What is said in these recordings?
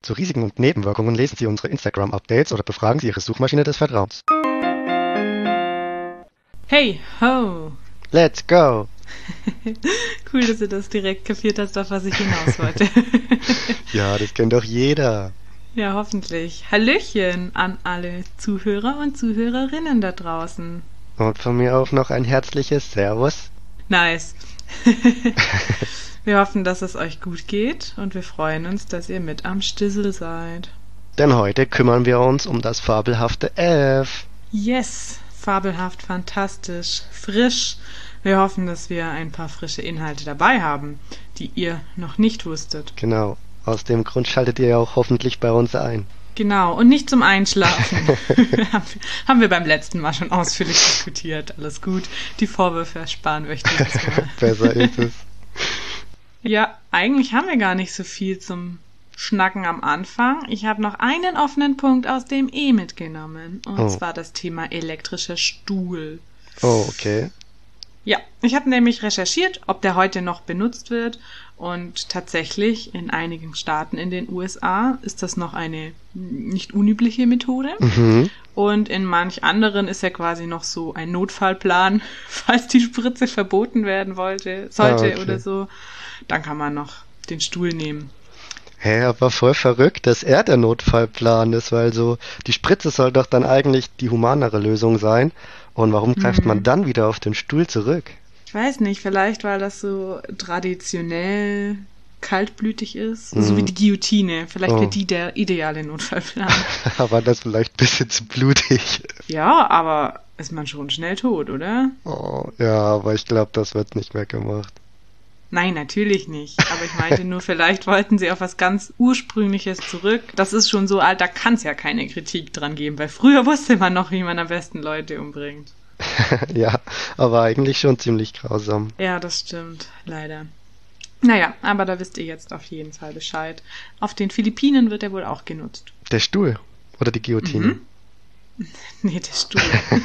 Zu Risiken und Nebenwirkungen lesen Sie unsere Instagram-Updates oder befragen Sie Ihre Suchmaschine des Vertrauens. Hey, ho! Let's go! Cool, dass du das direkt kapiert hast, auf was ich hinaus wollte. Ja, das kennt doch jeder. Ja, hoffentlich. Hallöchen an alle Zuhörer und Zuhörerinnen da draußen. Und von mir auch noch ein herzliches Servus. Nice. Wir hoffen, dass es euch gut geht und wir freuen uns, dass ihr mit am Stissel seid. Denn heute kümmern wir uns um das fabelhafte F. Yes, fabelhaft, fantastisch, frisch. Wir hoffen, dass wir ein paar frische Inhalte dabei haben, die ihr noch nicht wusstet. Genau, aus dem Grund schaltet ihr ja auch hoffentlich bei uns ein. Genau, und nicht zum Einschlafen. Haben wir beim letzten Mal schon ausführlich diskutiert. Alles gut, die Vorwürfe ersparen wir euch dieses Mal. Besser ist es. Ja, eigentlich haben wir gar nicht so viel zum Schnacken am Anfang. Ich habe noch einen offenen Punkt aus dem E mitgenommen. Und zwar das Thema elektrischer Stuhl. Oh, okay. Ja, ich habe nämlich recherchiert, ob der heute noch benutzt wird. Und tatsächlich in einigen Staaten in den USA ist das noch eine nicht unübliche Methode. Mhm. Und in manch anderen ist ja quasi noch so ein Notfallplan, falls die Spritze verboten werden sollte okay. Oder so. Dann kann man noch den Stuhl nehmen. Hä, aber voll verrückt, dass er der Notfallplan ist, weil so die Spritze soll doch dann eigentlich die humanere Lösung sein. Und warum greift man dann wieder auf den Stuhl zurück? Ich weiß nicht, vielleicht weil das so traditionell kaltblütig ist, so wie die Guillotine. Vielleicht wäre die der ideale Notfallplan. Aber das vielleicht ein bisschen zu blutig. Ja, aber ist man schon schnell tot, oder? Oh, ja, aber ich glaube, das wird nicht mehr gemacht. Nein, natürlich nicht. Aber ich meinte nur, vielleicht wollten sie auf was ganz Ursprüngliches zurück. Das ist schon so alt, da kann es ja keine Kritik dran geben, weil früher wusste man noch, wie man am besten Leute umbringt. Ja, aber eigentlich schon ziemlich grausam. Ja, das stimmt, leider. Naja, aber da wisst ihr jetzt auf jeden Fall Bescheid. Auf den Philippinen wird er wohl auch genutzt. Der Stuhl oder die Guillotine? Nee, der Stuhl.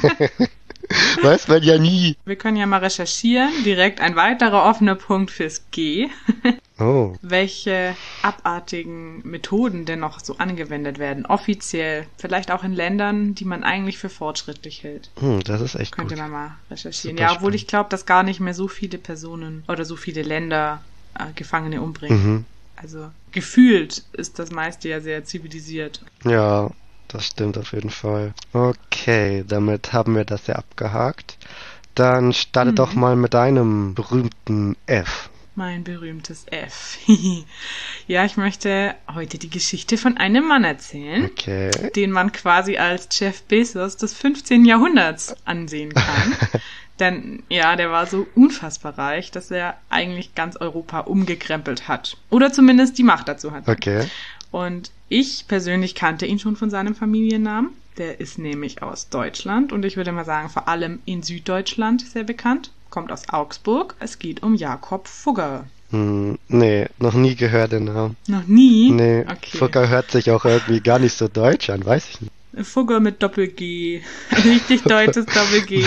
Weiß man ja nie. Wir können ja mal recherchieren. Direkt ein weiterer offener Punkt fürs G. Oh. Welche abartigen Methoden denn noch so angewendet werden, offiziell. Vielleicht auch in Ländern, die man eigentlich für fortschrittlich hält. Das ist echt Könnte gut. man mal recherchieren. Super ja, obwohl ich glaube, dass gar nicht mehr so viele Personen oder so viele Länder Gefangene umbringen. Mhm. Also gefühlt ist das meiste ja sehr zivilisiert. Ja, das stimmt auf jeden Fall. Okay, damit haben wir das ja abgehakt. Dann starte doch mal mit deinem berühmten F. Mein berühmtes F. Ja, ich möchte heute die Geschichte von einem Mann erzählen, den man quasi als Jeff Bezos des 15. Jahrhunderts ansehen kann. Denn ja, der war so unfassbar reich, dass er eigentlich ganz Europa umgekrempelt hat. Oder zumindest die Macht dazu hat. Okay. Und ich persönlich kannte ihn schon von seinem Familiennamen. Der ist nämlich aus Deutschland und ich würde mal sagen, vor allem in Süddeutschland sehr bekannt. Kommt aus Augsburg. Es geht um Jakob Fugger. Nee, noch nie gehört den Namen. Noch nie? Nee, okay. Fugger hört sich auch irgendwie gar nicht so deutsch an, weiß ich nicht. Fugger mit Doppel-G. Richtig deutsches Doppel-G.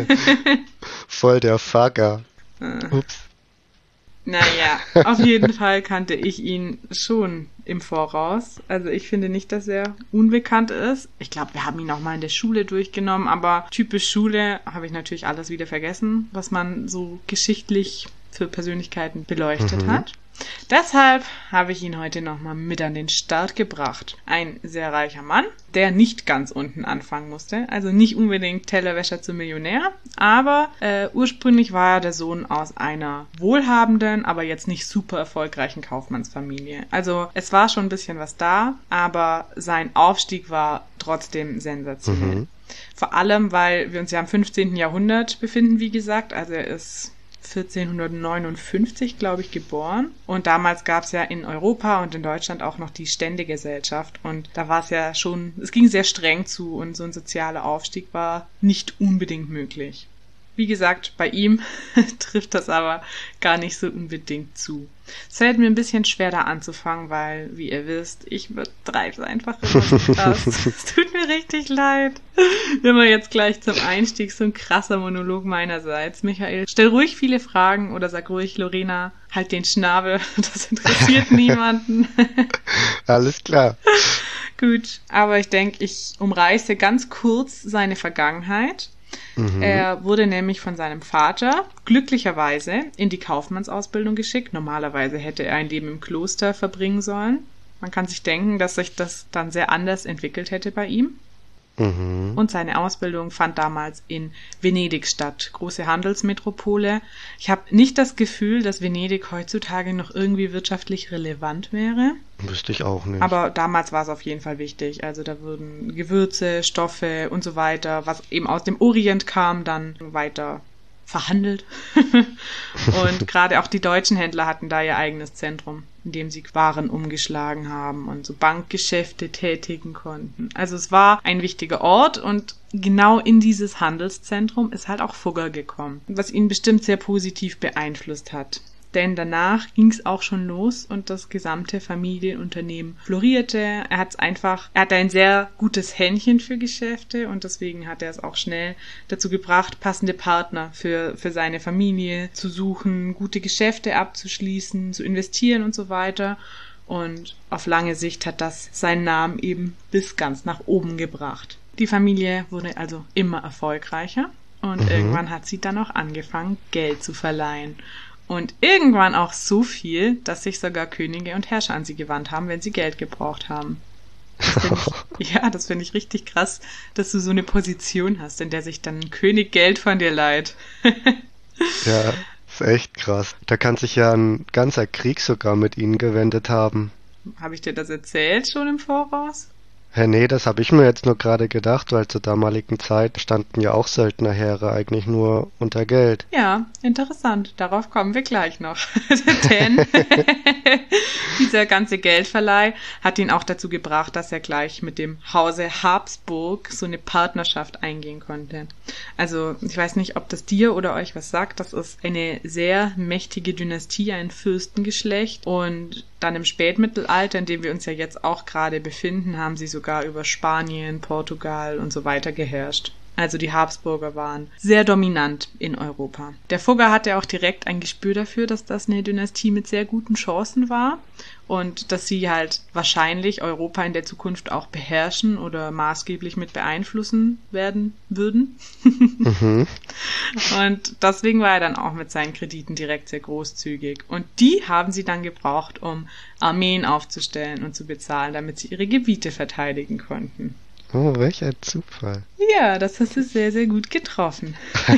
Voll der Fugger. Ups. Naja, auf jeden Fall kannte ich ihn schon im Voraus. Also ich finde nicht, dass er unbekannt ist. Ich glaube, wir haben ihn auch mal in der Schule durchgenommen, aber typisch Schule habe ich natürlich alles wieder vergessen, was man so geschichtlich für Persönlichkeiten beleuchtet hat. Deshalb habe ich ihn heute nochmal mit an den Start gebracht. Ein sehr reicher Mann, der nicht ganz unten anfangen musste, also nicht unbedingt Tellerwäscher zum Millionär, aber ursprünglich war er der Sohn aus einer wohlhabenden, aber jetzt nicht super erfolgreichen Kaufmannsfamilie. Also es war schon ein bisschen was da, aber sein Aufstieg war trotzdem sensationell. Vor allem, weil wir uns ja im 15. Jahrhundert befinden, wie gesagt, also er ist 1459, glaube ich, geboren. Und damals gab es ja in Europa und in Deutschland auch noch die Ständegesellschaft. Und da war es ja schon, es ging sehr streng zu und so ein sozialer Aufstieg war nicht unbedingt möglich. Wie gesagt, bei ihm trifft das aber gar nicht so unbedingt zu. Es fällt mir ein bisschen schwer, da anzufangen, weil, wie ihr wisst, ich betreibe es einfach immer so krass. Es tut mir richtig leid. Immer jetzt gleich zum Einstieg so ein krasser Monolog meinerseits. Michael, stell ruhig viele Fragen oder sag ruhig, Lorena, halt den Schnabel. Das interessiert niemanden. Alles klar. Gut, aber ich denke, ich umreiße ganz kurz seine Vergangenheit. Er wurde nämlich von seinem Vater glücklicherweise in die Kaufmannsausbildung geschickt. Normalerweise hätte er ein Leben im Kloster verbringen sollen. Man kann sich denken, dass sich das dann sehr anders entwickelt hätte bei ihm. Und seine Ausbildung fand damals in Venedig statt, große Handelsmetropole. Ich habe nicht das Gefühl, dass Venedig heutzutage noch irgendwie wirtschaftlich relevant wäre. Wüsste ich auch nicht. Aber damals war es auf jeden Fall wichtig. Also da wurden Gewürze, Stoffe und so weiter, was eben aus dem Orient kam, dann weiter verhandelt. Und gerade auch die deutschen Händler hatten da ihr eigenes Zentrum, in dem sie Waren umgeschlagen haben und so Bankgeschäfte tätigen konnten. Also es war ein wichtiger Ort und genau in dieses Handelszentrum ist halt auch Fugger gekommen, was ihn bestimmt sehr positiv beeinflusst hat. Denn danach ging es auch schon los und das gesamte Familienunternehmen florierte. Er hatte ein sehr gutes Händchen für Geschäfte und deswegen hat er es auch schnell dazu gebracht, passende Partner für seine Familie zu suchen, gute Geschäfte abzuschließen, zu investieren und so weiter. Und auf lange Sicht hat das seinen Namen eben bis ganz nach oben gebracht. Die Familie wurde also immer erfolgreicher und irgendwann hat sie dann auch angefangen, Geld zu verleihen. Und irgendwann auch so viel, dass sich sogar Könige und Herrscher an sie gewandt haben, wenn sie Geld gebraucht haben. Das finde ich richtig krass, dass du so eine Position hast, in der sich dann ein König Geld von dir leiht. Ja, ist echt krass. Da kann sich ja ein ganzer Krieg sogar mit ihnen gewendet haben. Habe ich dir das erzählt schon im Voraus? Nee, das habe ich mir jetzt nur gerade gedacht, weil zur damaligen Zeit standen ja auch Söldnerheere eigentlich nur unter Geld. Ja, interessant. Darauf kommen wir gleich noch. Denn dieser ganze Geldverleih hat ihn auch dazu gebracht, dass er gleich mit dem Hause Habsburg so eine Partnerschaft eingehen konnte. Also ich weiß nicht, ob das dir oder euch was sagt. Das ist eine sehr mächtige Dynastie, ein Fürstengeschlecht. Und dann im Spätmittelalter, in dem wir uns ja jetzt auch gerade befinden, haben sie sogar über Spanien, Portugal und so weiter geherrscht. Also die Habsburger waren sehr dominant in Europa. Der Fugger hatte auch direkt ein Gespür dafür, dass das eine Dynastie mit sehr guten Chancen war und dass sie halt wahrscheinlich Europa in der Zukunft auch beherrschen oder maßgeblich mit beeinflussen werden würden. Und deswegen war er dann auch mit seinen Krediten direkt sehr großzügig. Und die haben sie dann gebraucht, um Armeen aufzustellen und zu bezahlen, damit sie ihre Gebiete verteidigen konnten. Oh, welch ein Zufall. Ja, das hast du sehr, sehr gut getroffen.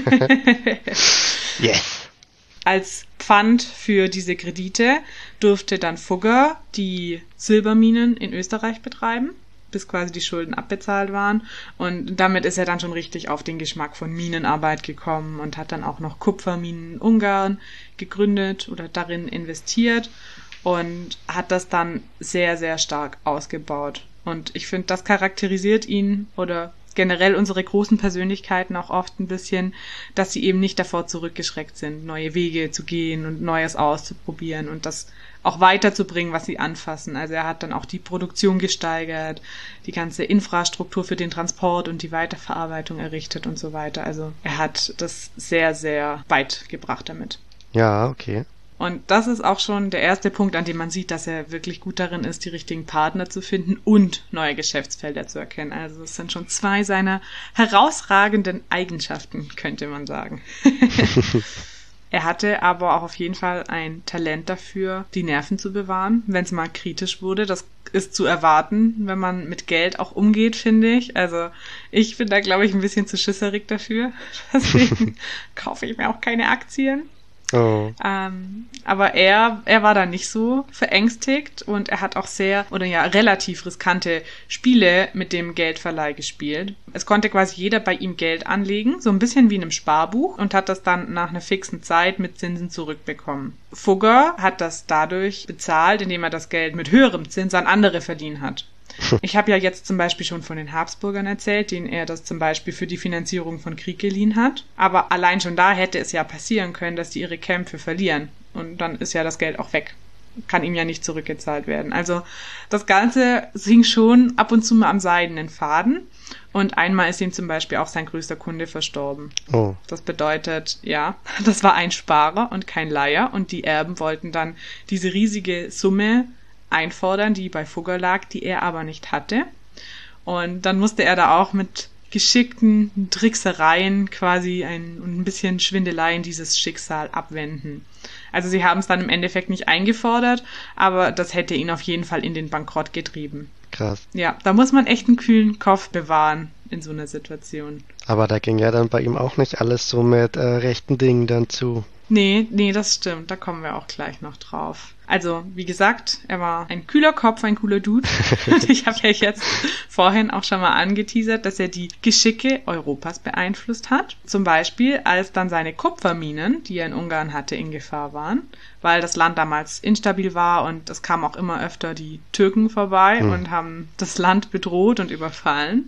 Yes. Als Pfand für diese Kredite durfte dann Fugger die Silberminen in Österreich betreiben, bis quasi die Schulden abbezahlt waren. Und damit ist er dann schon richtig auf den Geschmack von Minenarbeit gekommen und hat dann auch noch Kupferminen in Ungarn gegründet oder darin investiert und hat das dann sehr, sehr stark ausgebaut. Und ich finde, das charakterisiert ihn oder generell unsere großen Persönlichkeiten auch oft ein bisschen, dass sie eben nicht davor zurückgeschreckt sind, neue Wege zu gehen und Neues auszuprobieren und das auch weiterzubringen, was sie anfassen. Also er hat dann auch die Produktion gesteigert, die ganze Infrastruktur für den Transport und die Weiterverarbeitung errichtet und so weiter. Also er hat das sehr, sehr weit gebracht damit. Ja, okay. Und das ist auch schon der erste Punkt, an dem man sieht, dass er wirklich gut darin ist, die richtigen Partner zu finden und neue Geschäftsfelder zu erkennen. Also es sind schon zwei seiner herausragenden Eigenschaften, könnte man sagen. Er hatte aber auch auf jeden Fall ein Talent dafür, die Nerven zu bewahren, wenn es mal kritisch wurde. Das ist zu erwarten, wenn man mit Geld auch umgeht, finde ich. Also ich bin da, glaube ich, ein bisschen zu schisserig dafür. Deswegen kaufe ich mir auch keine Aktien. Oh. Aber er war da nicht so verängstigt und er hat auch relativ riskante Spiele mit dem Geldverleih gespielt. Es konnte quasi jeder bei ihm Geld anlegen, so ein bisschen wie in einem Sparbuch und hat das dann nach einer fixen Zeit mit Zinsen zurückbekommen. Fugger hat das dadurch bezahlt, indem er das Geld mit höherem Zins an andere verdient hat. Ich habe ja jetzt zum Beispiel schon von den Habsburgern erzählt, denen er das zum Beispiel für die Finanzierung von Krieg geliehen hat. Aber allein schon da hätte es ja passieren können, dass die ihre Kämpfe verlieren. Und dann ist ja das Geld auch weg. Kann ihm ja nicht zurückgezahlt werden. Also das Ganze hing schon ab und zu mal am seidenen Faden. Und einmal ist ihm zum Beispiel auch sein größter Kunde verstorben. Oh. Das bedeutet, ja, das war ein Sparer und kein Leiher. Und die Erben wollten dann diese riesige Summe einfordern, die bei Fugger lag, die er aber nicht hatte. Und dann musste er da auch mit geschickten Tricksereien quasi ein bisschen Schwindeleien dieses Schicksal abwenden. Also sie haben es dann im Endeffekt nicht eingefordert, aber das hätte ihn auf jeden Fall in den Bankrott getrieben. Krass. Ja, da muss man echt einen kühlen Kopf bewahren in so einer Situation. Aber da ging ja dann bei ihm auch nicht alles so mit rechten Dingen dann zu. Nee, das stimmt. Da kommen wir auch gleich noch drauf. Also, wie gesagt, er war ein kühler Kopf, ein cooler Dude. Und ich habe ja jetzt vorhin auch schon mal angeteasert, dass er die Geschicke Europas beeinflusst hat. Zum Beispiel, als dann seine Kupferminen, die er in Ungarn hatte, in Gefahr waren, weil das Land damals instabil war und es kamen auch immer öfter die Türken vorbei und haben das Land bedroht und überfallen.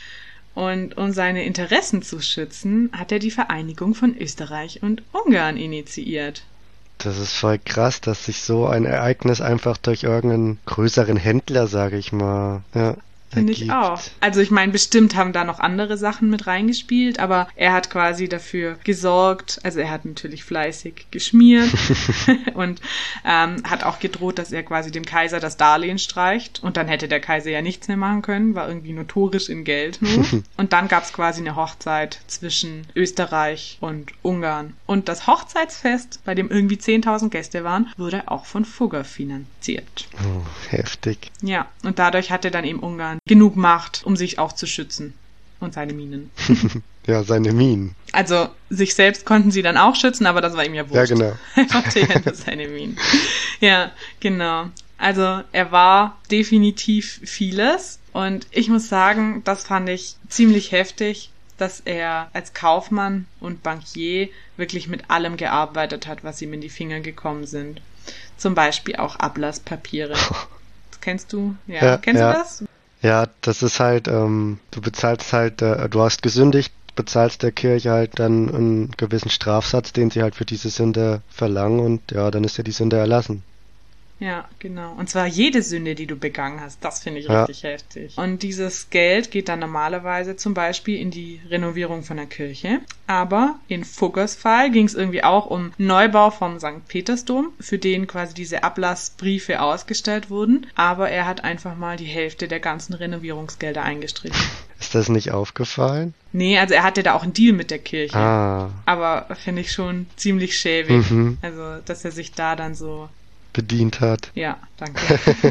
Und um seine Interessen zu schützen, hat er die Vereinigung von Österreich und Ungarn initiiert. Das ist voll krass, dass sich so ein Ereignis einfach durch irgendeinen größeren Händler, sage ich mal, Finde ich auch. Also ich meine, bestimmt haben da noch andere Sachen mit reingespielt, aber er hat quasi dafür gesorgt, also er hat natürlich fleißig geschmiert und hat auch gedroht, dass er quasi dem Kaiser das Darlehen streicht und dann hätte der Kaiser ja nichts mehr machen können, war irgendwie notorisch in Geldnot. Und dann gab es quasi eine Hochzeit zwischen Österreich und Ungarn. Und das Hochzeitsfest, bei dem irgendwie 10.000 Gäste waren, wurde auch von Fugger finanziert. Oh, heftig. Ja, und dadurch hatte dann eben Ungarn genug Macht, um sich auch zu schützen und seine Minen. Ja, seine Minen. Also sich selbst konnten sie dann auch schützen, aber das war ihm ja wurscht. Ja, genau. Er hatte ja nur seine Minen. Ja, genau. Also er war definitiv vieles und ich muss sagen, das fand ich ziemlich heftig, dass er als Kaufmann und Bankier wirklich mit allem gearbeitet hat, was ihm in die Finger gekommen sind. Zum Beispiel auch Ablasspapiere. Das kennst du? Ja, kennst du das? Ja, das ist halt, du bezahlst halt, du hast gesündigt, bezahlst der Kirche halt dann einen gewissen Strafsatz, den sie halt für diese Sünde verlangen und ja, dann ist ja die Sünde erlassen. Ja, genau. Und zwar jede Sünde, die du begangen hast. Das finde ich richtig heftig. Und dieses Geld geht dann normalerweise zum Beispiel in die Renovierung von der Kirche. Aber in Fuggers Fall ging es irgendwie auch um Neubau vom St. Petersdom, für den quasi diese Ablassbriefe ausgestellt wurden. Aber er hat einfach mal die Hälfte der ganzen Renovierungsgelder eingestrichen. Ist das nicht aufgefallen? Nee, also er hatte da auch einen Deal mit der Kirche. Ah. Aber finde ich schon ziemlich schäbig. Also, dass er sich da dann so bedient hat. Ja, danke.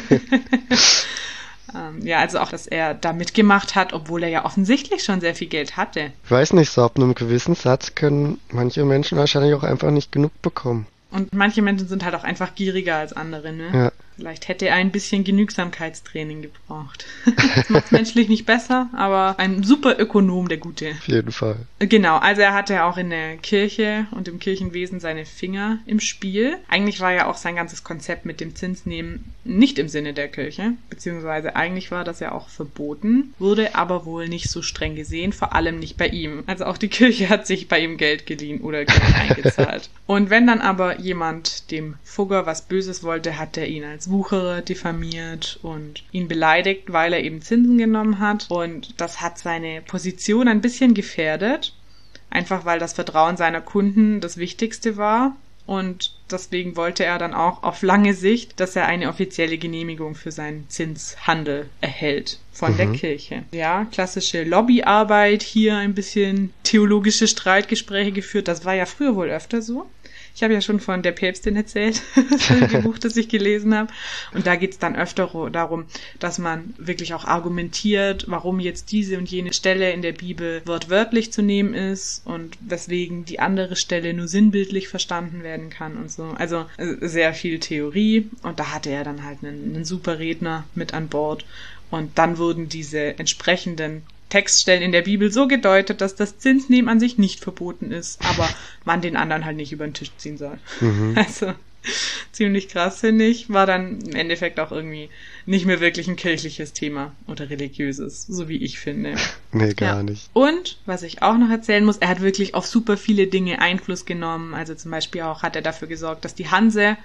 Ja, also auch, dass er da mitgemacht hat, obwohl er ja offensichtlich schon sehr viel Geld hatte. Ich weiß nicht, so ab einem gewissen Satz können manche Menschen wahrscheinlich auch einfach nicht genug bekommen. Und manche Menschen sind halt auch einfach gieriger als andere, ne? Ja. Vielleicht hätte er ein bisschen Genügsamkeitstraining gebraucht. Das macht menschlich nicht besser, aber ein super Ökonom, der Gute. Auf jeden Fall. Genau, also er hatte auch in der Kirche und im Kirchenwesen seine Finger im Spiel. Eigentlich war ja auch sein ganzes Konzept mit dem Zinsnehmen nicht im Sinne der Kirche, beziehungsweise eigentlich war das ja auch verboten, wurde aber wohl nicht so streng gesehen, vor allem nicht bei ihm. Also auch die Kirche hat sich bei ihm Geld geliehen oder Geld eingezahlt. Und wenn dann aber jemand dem Fugger was Böses wollte, hat er ihn als Wucherer diffamiert und ihn beleidigt, weil er eben Zinsen genommen hat. Und das hat seine Position ein bisschen gefährdet, einfach weil das Vertrauen seiner Kunden das Wichtigste war. Und deswegen wollte er dann auch auf lange Sicht, dass er eine offizielle Genehmigung für seinen Zinshandel erhält von der Kirche. Ja, klassische Lobbyarbeit, hier ein bisschen theologische Streitgespräche geführt. Das war ja früher wohl öfter so. Ich habe ja schon von der Päpstin erzählt, das Buch, das ich gelesen habe. Und da geht es dann öfter darum, dass man wirklich auch argumentiert, warum jetzt diese und jene Stelle in der Bibel wortwörtlich zu nehmen ist und weswegen die andere Stelle nur sinnbildlich verstanden werden kann und so. Also sehr viel Theorie. Und da hatte er dann halt einen super Redner mit an Bord. Und dann wurden diese entsprechenden Textstellen in der Bibel so gedeutet, dass das Zinsnehmen an sich nicht verboten ist, aber man den anderen halt nicht über den Tisch ziehen soll. Also ziemlich krass, finde ich. War dann im Endeffekt auch irgendwie nicht mehr wirklich ein kirchliches Thema oder religiöses, so wie ich finde. Nee, gar nicht. Und, was ich auch noch erzählen muss, er hat wirklich auf super viele Dinge Einfluss genommen. Also zum Beispiel auch hat er dafür gesorgt, dass die Hanse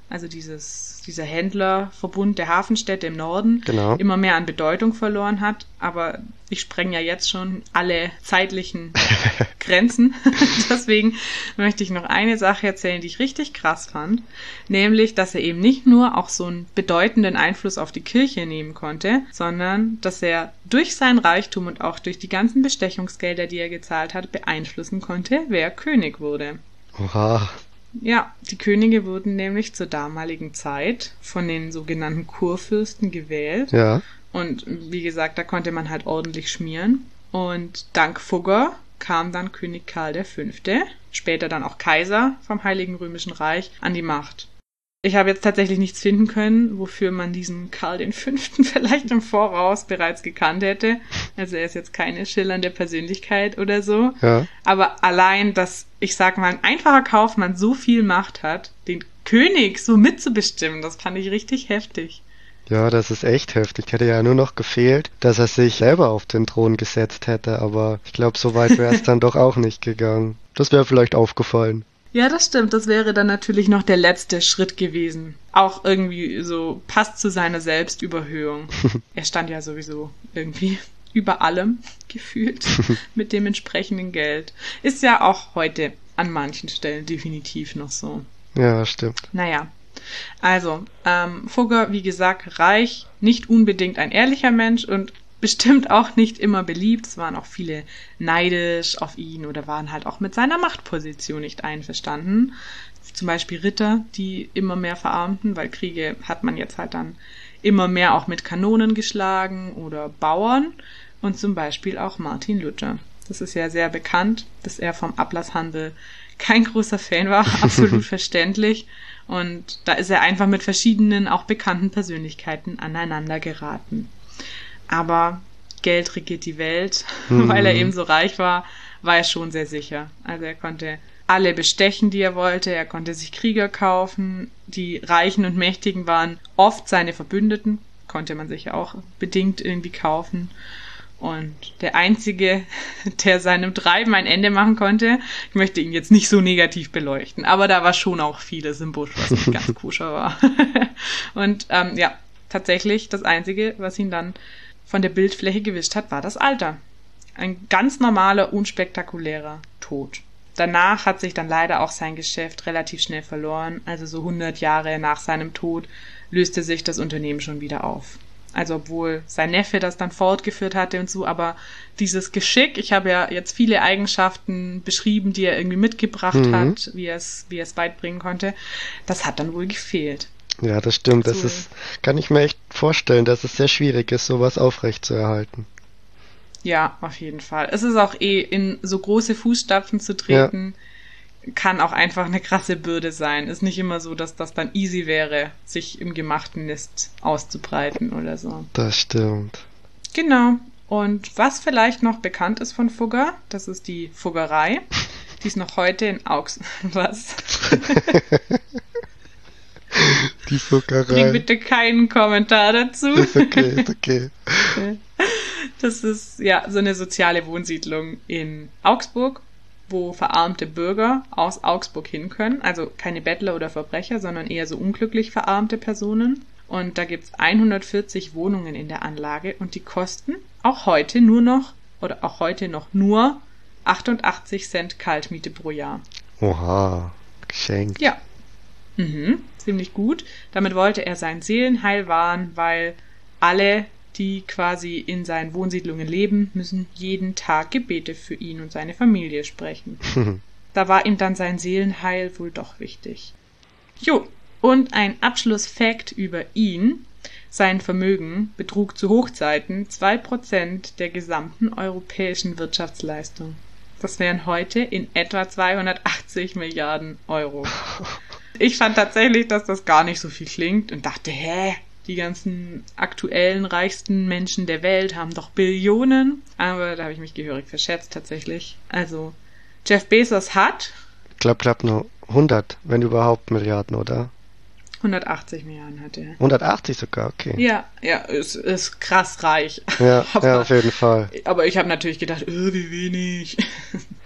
also dieser Händlerverbund der Hafenstädte im Norden, Genau. immer mehr an Bedeutung verloren hat. Aber ich spreng ja jetzt schon alle zeitlichen Grenzen. Deswegen möchte ich noch eine Sache erzählen, die ich richtig krass fand. Nämlich, dass er eben nicht nur auch so einen bedeutenden Einfluss auf die Kirche nehmen konnte, sondern dass er durch seinen Reichtum und auch durch die ganzen Bestechungsgelder, die er gezahlt hat, beeinflussen konnte, wer König wurde. Oha. Ja, die Könige wurden nämlich zur damaligen Zeit von den sogenannten Kurfürsten gewählt. Ja. Und wie gesagt, da konnte man halt ordentlich schmieren. Und dank Fugger kam dann König Karl V., später dann auch Kaiser vom Heiligen Römischen Reich, an die Macht. Ich habe jetzt tatsächlich nichts finden können, wofür man diesen Karl V. vielleicht im Voraus bereits gekannt hätte. Also er ist jetzt keine schillernde Persönlichkeit oder so. Ja. Aber allein, dass, ich sag mal, ein einfacher Kaufmann so viel Macht hat, den König so mitzubestimmen, das fand ich richtig heftig. Ja, das ist echt heftig. Hätte ja nur noch gefehlt, dass er sich selber auf den Thron gesetzt hätte, aber ich glaube, so weit wäre es dann doch auch nicht gegangen. Das wäre vielleicht aufgefallen. Ja, das stimmt. Das wäre dann natürlich noch der letzte Schritt gewesen. Auch irgendwie so passt zu seiner Selbstüberhöhung. Er stand ja sowieso irgendwie über allem gefühlt mit dem entsprechenden Geld. Ist ja auch heute an manchen Stellen definitiv noch so. Ja, stimmt. Naja, also Fugger, wie gesagt, reich, nicht unbedingt ein ehrlicher Mensch und bestimmt auch nicht immer beliebt. Es waren auch viele neidisch auf ihn oder waren halt auch mit seiner Machtposition nicht einverstanden. Zum Beispiel Ritter, die immer mehr verarmten, weil Kriege hat man jetzt halt dann immer mehr auch mit Kanonen geschlagen oder Bauern und zum Beispiel auch Martin Luther. Das ist ja sehr bekannt, dass er vom Ablasshandel kein großer Fan war, absolut verständlich. Und da ist er einfach mit verschiedenen, auch bekannten Persönlichkeiten aneinander geraten. Aber Geld regiert die Welt, weil er eben so reich war er schon sehr sicher. Also er konnte alle bestechen, die er wollte, er konnte sich Krieger kaufen, die Reichen und Mächtigen waren oft seine Verbündeten, konnte man sich ja auch bedingt irgendwie kaufen. Und der Einzige, der seinem Treiben ein Ende machen konnte, ich möchte ihn jetzt nicht so negativ beleuchten, aber da war schon auch vieles im Busch, was nicht ganz koscher war. Und ja, tatsächlich das Einzige, was ihn dann von der Bildfläche gewischt hat, war das Alter. Ein ganz normaler, unspektakulärer Tod. Danach hat sich dann leider auch sein Geschäft relativ schnell verloren. Also so 100 Jahre nach seinem Tod löste sich das Unternehmen schon wieder auf. Also obwohl sein Neffe das dann fortgeführt hatte und so, aber dieses Geschick, ich habe ja jetzt viele Eigenschaften beschrieben, die er irgendwie mitgebracht hat, wie er es beibringen konnte, das hat dann wohl gefehlt. Ja, das stimmt. Das ist, kann ich mir echt vorstellen, dass es sehr schwierig ist, sowas aufrechtzuerhalten. Ja, auf jeden Fall. Es ist auch in so große Fußstapfen zu treten, kann auch einfach eine krasse Bürde sein. Ist nicht immer so, dass das dann easy wäre, sich im gemachten Nest auszubreiten oder so. Das stimmt. Genau. Und was vielleicht noch bekannt ist von Fugger, das ist die Fuggerei. Die ist noch heute in Augsburg. Was? Die Fuggerei. Bring bitte keinen Kommentar dazu. Ist okay, ist okay. Das ist ja so eine soziale Wohnsiedlung in Augsburg, wo verarmte Bürger aus Augsburg hin können. Also keine Bettler oder Verbrecher, sondern eher so unglücklich verarmte Personen. Und da gibt's 140 Wohnungen in der Anlage und die kosten auch heute noch nur 88 Cent Kaltmiete pro Jahr. Oha, geschenkt. Ja. Ziemlich gut. Damit wollte er sein Seelenheil wahren, weil alle, die quasi in seinen Wohnsiedlungen leben, müssen jeden Tag Gebete für ihn und seine Familie sprechen. Da war ihm dann sein Seelenheil wohl doch wichtig. Jo, und ein Abschlussfakt über ihn. Sein Vermögen betrug zu Hochzeiten 2% der gesamten europäischen Wirtschaftsleistung. Das wären heute in etwa 280 Milliarden Euro. Ich fand tatsächlich, dass das gar nicht so viel klingt und dachte, die ganzen aktuellen reichsten Menschen der Welt haben doch Billionen. Aber da habe ich mich gehörig verschätzt tatsächlich. Also Jeff Bezos hat... Ich glaube nur 100, wenn überhaupt Milliarden, oder? 180 Milliarden hat er. 180 sogar, okay. Ja, ist krass reich. Ja, auf jeden Fall. Aber ich habe natürlich gedacht, wie wenig.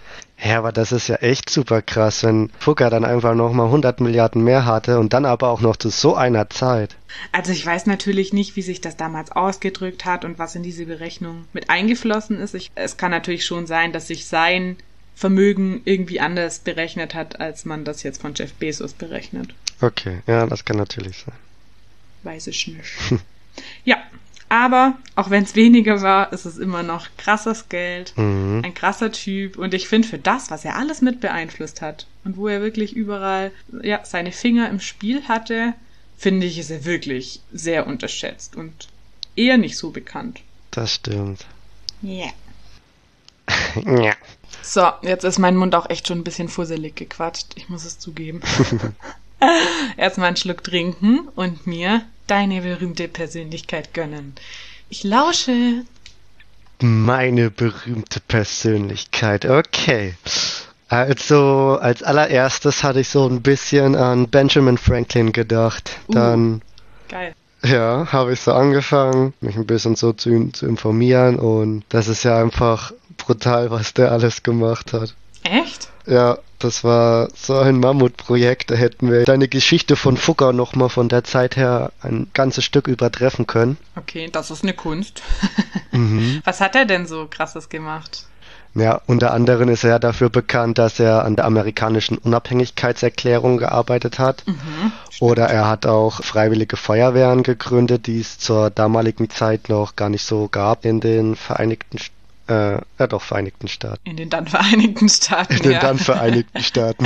Ja, aber das ist ja echt super krass, wenn Fugger dann einfach nochmal 100 Milliarden mehr hatte und dann aber auch noch zu so einer Zeit. Also ich weiß natürlich nicht, wie sich das damals ausgedrückt hat und was in diese Berechnung mit eingeflossen ist. Es kann natürlich schon sein, dass sich sein Vermögen irgendwie anders berechnet hat, als man das jetzt von Jeff Bezos berechnet. Okay, ja, das kann natürlich sein. Weiß ich nicht. Ja, aber auch wenn es weniger war, ist es immer noch krasses Geld, ein krasser Typ. Und ich finde, für das, was er alles mit beeinflusst hat und wo er wirklich überall seine Finger im Spiel hatte, finde ich, ist er wirklich sehr unterschätzt und eher nicht so bekannt. Das stimmt. Ja. Ja. So, jetzt ist mein Mund auch echt schon ein bisschen fusselig gequatscht. Ich muss es zugeben. Erstmal einen Schluck trinken und mir deine berühmte Persönlichkeit gönnen. Ich lausche. Meine berühmte Persönlichkeit, okay. Also, als allererstes hatte ich so ein bisschen an Benjamin Franklin gedacht. Dann, geil. ja, habe ich so angefangen, mich ein bisschen so zu informieren und das ist ja einfach brutal, was der alles gemacht hat. Echt? Ja, das war so ein Mammutprojekt, da hätten wir deine Geschichte von Fugger nochmal von der Zeit her ein ganzes Stück übertreffen können. Okay, das ist eine Kunst. Was hat er denn so Krasses gemacht? Ja, unter anderem ist er ja dafür bekannt, dass er an der amerikanischen Unabhängigkeitserklärung gearbeitet hat. Oder er hat auch freiwillige Feuerwehren gegründet, die es zur damaligen Zeit noch gar nicht so gab in den Vereinigten Staaten. In den dann Vereinigten Staaten, In den dann Vereinigten Staaten.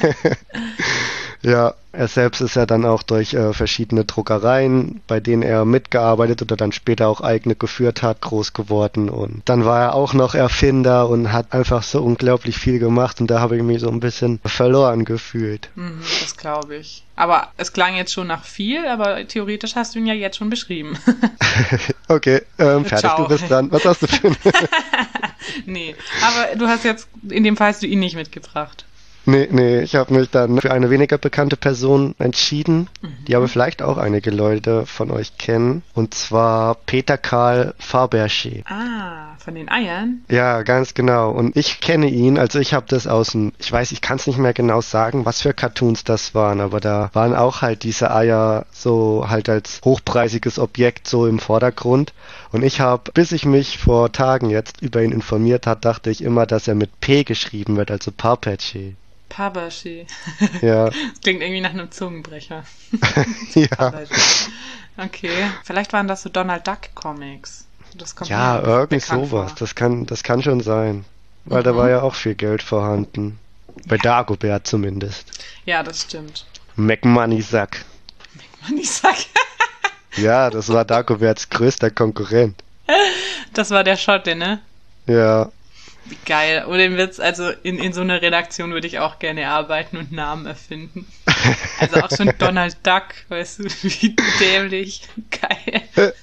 Ja, er selbst ist ja dann auch durch verschiedene Druckereien, bei denen er mitgearbeitet oder dann später auch eigene geführt hat, groß geworden. Und dann war er auch noch Erfinder und hat einfach so unglaublich viel gemacht. Und da habe ich mich so ein bisschen verloren gefühlt. Das glaube ich. Aber es klang jetzt schon nach viel, aber theoretisch hast du ihn ja jetzt schon beschrieben. Okay, fertig, Ciao. Du bist dran. Was hast du für Nee, aber du hast jetzt, in dem Fall hast du ihn nicht mitgebracht. Nee, ich habe mich dann für eine weniger bekannte Person entschieden, die aber vielleicht auch einige Leute von euch kennen, und zwar Peter Carl Fabergé. Ah, von den Eiern? Ja, ganz genau. Und ich kenne ihn, also ich habe das ich kann es nicht mehr genau sagen, was für Cartoons das waren, aber da waren auch halt diese Eier so halt als hochpreisiges Objekt so im Vordergrund. Und bis ich mich vor Tagen jetzt über ihn informiert hat, dachte ich immer, dass er mit P geschrieben wird, also Fabergé. Fabergé. Ja. Das klingt irgendwie nach einem Zungenbrecher. Ja. Okay, vielleicht waren das so Donald Duck Comics. Das kommt Ja, mir irgendwie bekannt sowas. vor. Das kann schon sein. Weil da war ja auch viel Geld vorhanden. Bei Dagobert zumindest. Ja, das stimmt. McMoneysack. McMoneysack. Ja, das war Dagoberts größter Konkurrent. Das war der Schotte, ne? Ja. Wie geil. Oder den Witz, also in so einer Redaktion würde ich auch gerne arbeiten und Namen erfinden. Also auch so ein Donald Duck, weißt du, wie dämlich. Geil.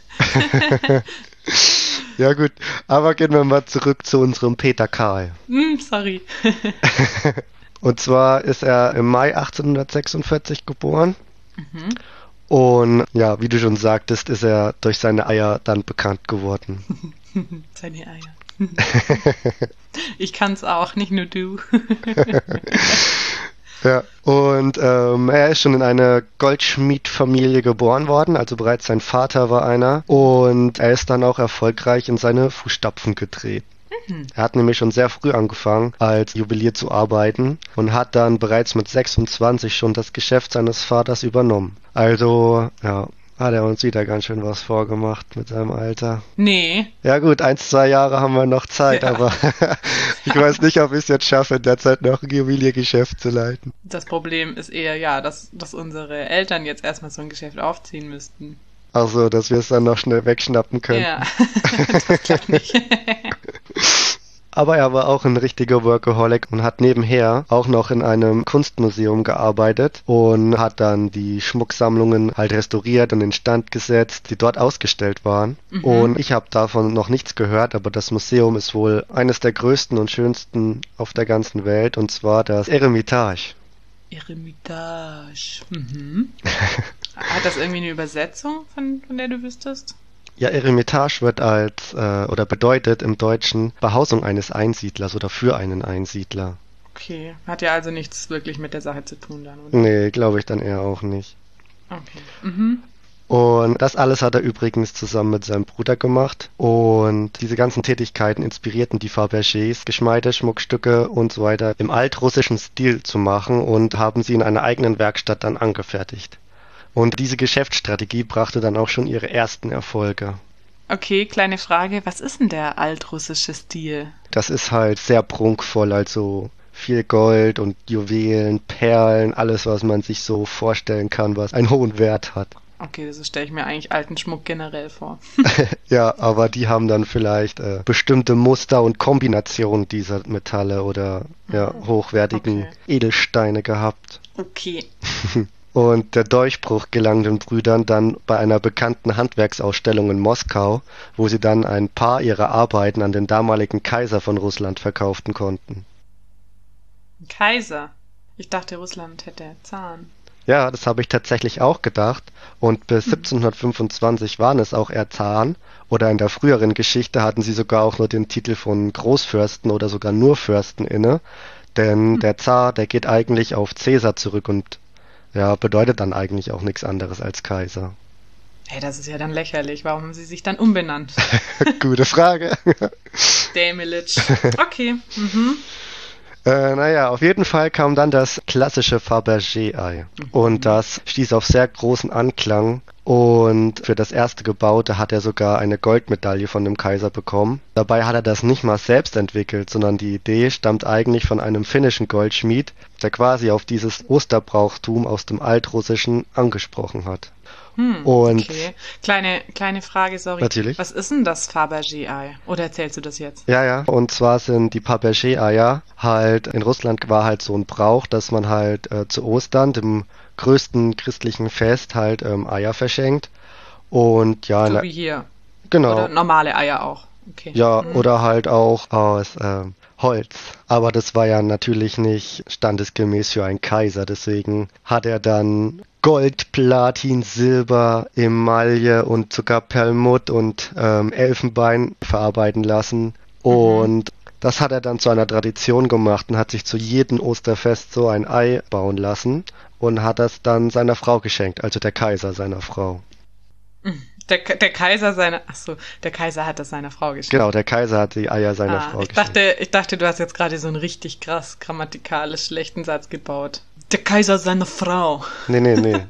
Ja gut, aber gehen wir mal zurück zu unserem Peter Carl. Sorry. Und zwar ist er im Mai 1846 geboren. Und ja, wie du schon sagtest, ist er durch seine Eier dann bekannt geworden. Seine Eier. Ich kann's auch, nicht nur du. Ja, und er ist schon in eine Goldschmiedfamilie geboren worden, also bereits sein Vater war einer. Und er ist dann auch erfolgreich in seine Fußstapfen getreten. Er hat nämlich schon sehr früh angefangen, als Juwelier zu arbeiten und hat dann bereits mit 26 schon das Geschäft seines Vaters übernommen. Also, ja, hat er uns wieder ganz schön was vorgemacht mit seinem Alter. Nee. Ja gut, 1-2 Jahre haben wir noch Zeit, Ja. aber ich weiß nicht, ob ich es jetzt schaffe, in der Zeit noch ein Juweliergeschäft zu leiten. Das Problem ist eher, ja, dass unsere Eltern jetzt erstmal so ein Geschäft aufziehen müssten. Also, dass wir es dann noch schnell wegschnappen können. Ja, das klappt nicht. Aber er war auch ein richtiger Workaholic und hat nebenher auch noch in einem Kunstmuseum gearbeitet und hat dann die Schmucksammlungen halt restauriert und instand gesetzt, die dort ausgestellt waren. Und ich habe davon noch nichts gehört, aber das Museum ist wohl eines der größten und schönsten auf der ganzen Welt, und zwar das Eremitage. Eremitage. Hat das irgendwie eine Übersetzung, von der du wüsstest? Ja, Eremitage wird als, oder bedeutet im Deutschen Behausung eines Einsiedlers oder für einen Einsiedler. Okay, hat ja also nichts wirklich mit der Sache zu tun dann, oder? Nee, glaube ich dann eher auch nicht. Okay. Mhm. Und das alles hat er übrigens zusammen mit seinem Bruder gemacht. Und diese ganzen Tätigkeiten inspirierten die Fabergés, Geschmeide, Schmuckstücke und so weiter im altrussischen Stil zu machen und haben sie in einer eigenen Werkstatt dann angefertigt. Und diese Geschäftsstrategie brachte dann auch schon ihre ersten Erfolge. Okay, kleine Frage, was ist denn der altrussische Stil? Das ist halt sehr prunkvoll, also viel Gold und Juwelen, Perlen, alles, was man sich so vorstellen kann, was einen hohen Wert hat. Okay, so stelle ich mir eigentlich alten Schmuck generell vor. Ja, aber die haben dann vielleicht bestimmte Muster und Kombinationen dieser Metalle oder ja, hochwertigen Okay. Edelsteine gehabt. Okay. Und der Durchbruch gelang den Brüdern dann bei einer bekannten Handwerksausstellung in Moskau, wo sie dann ein paar ihrer Arbeiten an den damaligen Kaiser von Russland verkauften konnten. Kaiser. Ich dachte, Russland hätte Zahn. Ja, das habe ich tatsächlich auch gedacht. Und bis 1725 waren es auch eher Zaren. Oder in der früheren Geschichte hatten sie sogar auch nur den Titel von Großfürsten oder sogar nur Fürsten inne. Denn der Zar, der geht eigentlich auf Cäsar zurück und ja, bedeutet dann eigentlich auch nichts anderes als Kaiser. Hey, das ist ja dann lächerlich. Warum haben sie sich dann umbenannt? Gute Frage. Dämlich. Okay. Mhm. Naja, auf jeden Fall kam dann das klassische Fabergé-Ei. Und das stieß auf sehr großen Anklang. Und für das erste Gebaute hat er sogar eine Goldmedaille von dem Kaiser bekommen. Dabei hat er das nicht mal selbst entwickelt, sondern die Idee stammt eigentlich von einem finnischen Goldschmied, der quasi auf dieses Osterbrauchtum aus dem Altrussischen angesprochen hat. Und Okay. Kleine Frage, sorry. Natürlich. Was ist denn das Fabergé-Ei? Oder erzählst du das jetzt? ja, und zwar sind die Fabergé-Eier halt, in Russland war halt so ein Brauch, dass man halt zu Ostern, dem größten christlichen Fest, halt Eier verschenkt. Und ja, So wie hier. genau. Oder normale Eier auch. Okay. Ja, oder halt auch aus Holz. Aber das war ja natürlich nicht standesgemäß für einen Kaiser. Deswegen hat er dann Gold, Platin, Silber, Emaille und sogar Perlmutt und Elfenbein verarbeiten lassen. Und das hat er dann zu einer Tradition gemacht und hat sich zu jedem Osterfest so ein Ei bauen lassen und hat das dann seiner Frau geschenkt, also der Kaiser seiner Frau. Der Kaiser der Kaiser hat das seiner Frau geschenkt. Genau, der Kaiser hat die Eier seiner Frau geschenkt. Ich dachte, du hast jetzt gerade so einen richtig krass grammatikalisch schlechten Satz gebaut. Der Kaiser seiner Frau. Nee.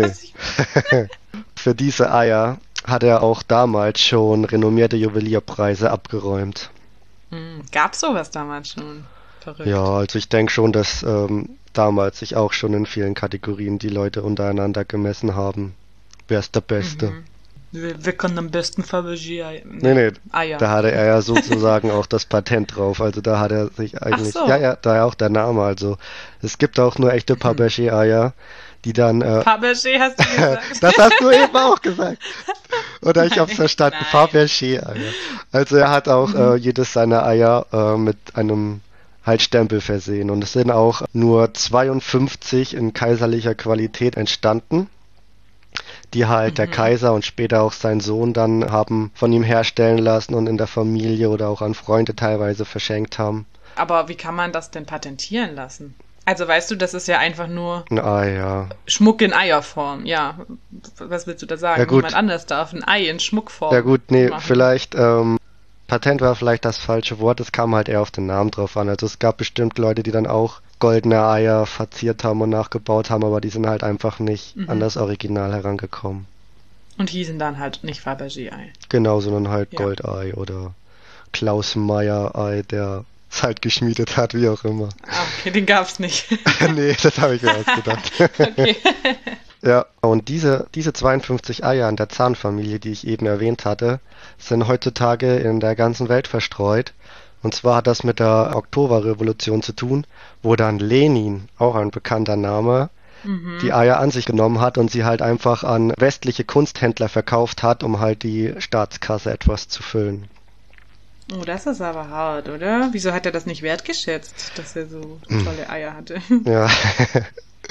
Für diese Eier hat er auch damals schon renommierte Juwelierpreise abgeräumt. Gab's sowas damals schon? Verrückt. Ja, also ich denke schon, dass damals sich auch schon in vielen Kategorien die Leute untereinander gemessen haben. Wer ist der Beste? Wer kann am besten Fabergé-Eier? Nee, Eier. da hatte er ja sozusagen auch das Patent drauf. Also da hat er sich eigentlich, Ach so. ja, daher auch der Name. Also es gibt auch nur echte Fabergé-Eier, die dann Fabergé hast du gesagt. Das hast du eben auch gesagt. Oder ich hab's verstanden. Nein. Fabergé-Eier. Also er hat auch jedes seiner Eier mit einem halt Stempel versehen. Und es sind auch nur 52 in kaiserlicher Qualität entstanden, die halt der Kaiser und später auch sein Sohn dann haben von ihm herstellen lassen und in der Familie oder auch an Freunde teilweise verschenkt haben. Aber wie kann man das denn patentieren lassen? Also weißt du, das ist ja einfach nur Ein Ei, ja. Schmuck in Eierform. Ja, was willst du da sagen? Ja, gut. Niemand anders darf ein Ei in Schmuckform Ja gut, nee, machen. vielleicht, Patent war vielleicht das falsche Wort, es kam halt eher auf den Namen drauf an. Also es gab bestimmt Leute, die dann auch goldene Eier verziert haben und nachgebaut haben, aber die sind halt einfach nicht an das Original herangekommen. Und hießen dann halt nicht Fabergé-Ei. Genau, sondern halt Ja. Goldei oder Klaus Meyer Ei, der es halt geschmiedet hat, wie auch immer. Ah, okay, den gab's nicht. Nee, das habe ich mir ausgedacht. Okay. Ja, und diese 52 Eier in der Zahnfamilie, die ich eben erwähnt hatte, sind heutzutage in der ganzen Welt verstreut. Und zwar hat das mit der Oktoberrevolution zu tun, wo dann Lenin, auch ein bekannter Name, die Eier an sich genommen hat und sie halt einfach an westliche Kunsthändler verkauft hat, um halt die Staatskasse etwas zu füllen. Oh, das ist aber hart, oder? Wieso hat er das nicht wertgeschätzt, dass er so tolle Eier hatte? Ja,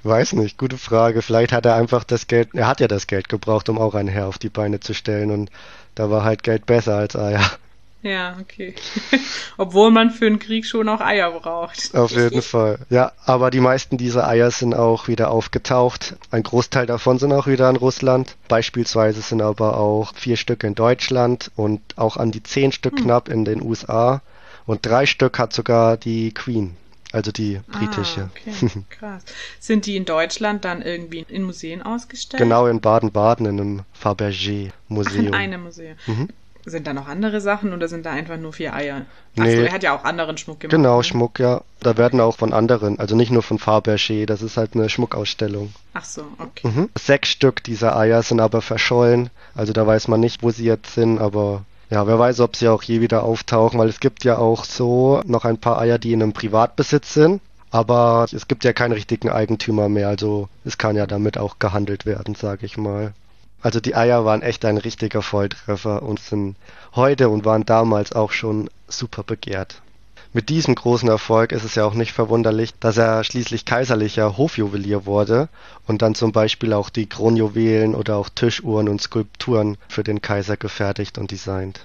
Weiß nicht, gute Frage. Vielleicht hat er einfach das Geld, er hat ja das Geld gebraucht, um auch ein Heer auf die Beine zu stellen und da war halt Geld besser als Eier. Ja, okay. Obwohl man für einen Krieg schon auch Eier braucht. Auf jeden Fall. Ja, aber die meisten dieser Eier sind auch wieder aufgetaucht. Ein Großteil davon sind auch wieder in Russland. Beispielsweise sind aber auch 4 Stück in Deutschland und auch an die 10 Stück knapp in den USA. Und 3 Stück hat sogar die Queen, also die britische. Okay, krass. Sind die in Deutschland dann irgendwie in Museen ausgestellt? Genau, in Baden-Baden in einem Ach, in Fabergé-Museum. einem Museum. Sind da noch andere Sachen oder sind da einfach nur 4 Eier? Achso, Nee, er hat ja auch anderen Schmuck gemacht. genau, Ne? Schmuck, ja. Da werden auch von anderen, also nicht nur von Fabergé, das ist halt eine Schmuckausstellung. Ach so, okay. 6 Stück dieser Eier sind aber verschollen, also da weiß man nicht, wo sie jetzt sind, aber ja, wer weiß, ob sie auch je wieder auftauchen, weil es gibt ja auch so noch ein paar Eier, die in einem Privatbesitz sind, aber es gibt ja keinen richtigen Eigentümer mehr, also es kann ja damit auch gehandelt werden, sage ich mal. Also die Eier waren echt ein richtiger Volltreffer und sind heute und waren damals auch schon super begehrt. Mit diesem großen Erfolg ist es ja auch nicht verwunderlich, dass er schließlich kaiserlicher Hofjuwelier wurde und dann zum Beispiel auch die Kronjuwelen oder auch Tischuhren und Skulpturen für den Kaiser gefertigt und designt.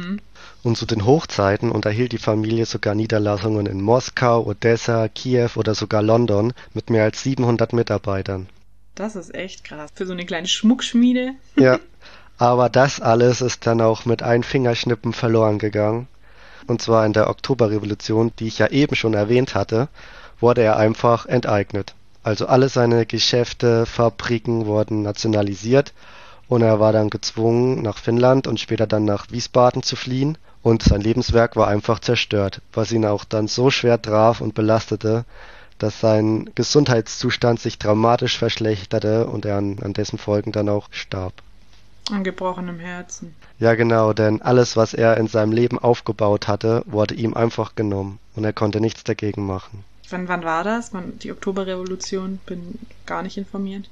Und zu den Hochzeiten unterhielt die Familie sogar Niederlassungen in Moskau, Odessa, Kiew oder sogar London mit mehr als 700 Mitarbeitern. Das ist echt krass. Für so eine kleine Schmuckschmiede. Ja, aber das alles ist dann auch mit einem Fingerschnippen verloren gegangen. Und zwar in der Oktoberrevolution, die ich ja eben schon erwähnt hatte, wurde er einfach enteignet. Also alle seine Geschäfte, Fabriken wurden nationalisiert und er war dann gezwungen, nach Finnland und später dann nach Wiesbaden zu fliehen. Und sein Lebenswerk war einfach zerstört, was ihn auch dann so schwer traf und belastete, dass sein Gesundheitszustand sich dramatisch verschlechterte und er an dessen Folgen dann auch starb. An gebrochenem Herzen. Ja, genau, denn alles, was er in seinem Leben aufgebaut hatte, wurde ihm einfach genommen und er konnte nichts dagegen machen. Wann war das? Die Oktoberrevolution? Bin gar nicht informiert.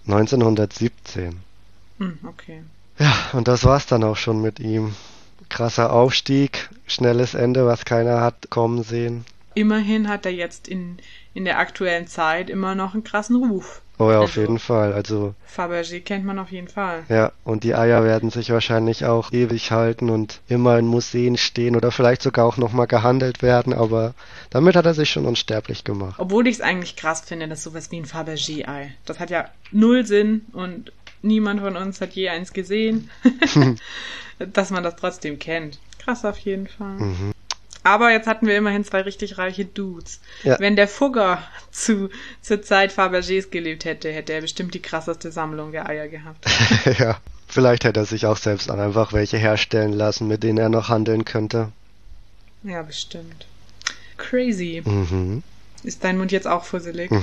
1917. Okay. Ja, und das war's dann auch schon mit ihm. Krasser Aufstieg, schnelles Ende, was keiner hat kommen sehen. Immerhin hat er jetzt in der aktuellen Zeit immer noch einen krassen Ruf. Oh ja, auf Also, jeden Fall. Also, Fabergé kennt man auf jeden Fall. ja, und die Eier werden sich wahrscheinlich auch ewig halten und immer in Museen stehen oder vielleicht sogar auch nochmal gehandelt werden, aber damit hat er sich schon unsterblich gemacht. Obwohl ich es eigentlich krass finde, dass sowas wie ein Fabergé-Ei. Das hat ja null Sinn und niemand von uns hat je eins gesehen. Dass man das trotzdem kennt. Krass auf jeden Fall. Aber jetzt hatten wir immerhin 2 richtig reiche Dudes. Ja. Wenn der Fugger zur Zeit Fabergés gelebt hätte, hätte er bestimmt die krasseste Sammlung der Eier gehabt. Ja, vielleicht hätte er sich auch selbst einfach welche herstellen lassen, mit denen er noch handeln könnte. Ja, bestimmt. Crazy. Mhm. Ist dein Mund jetzt auch fusselig?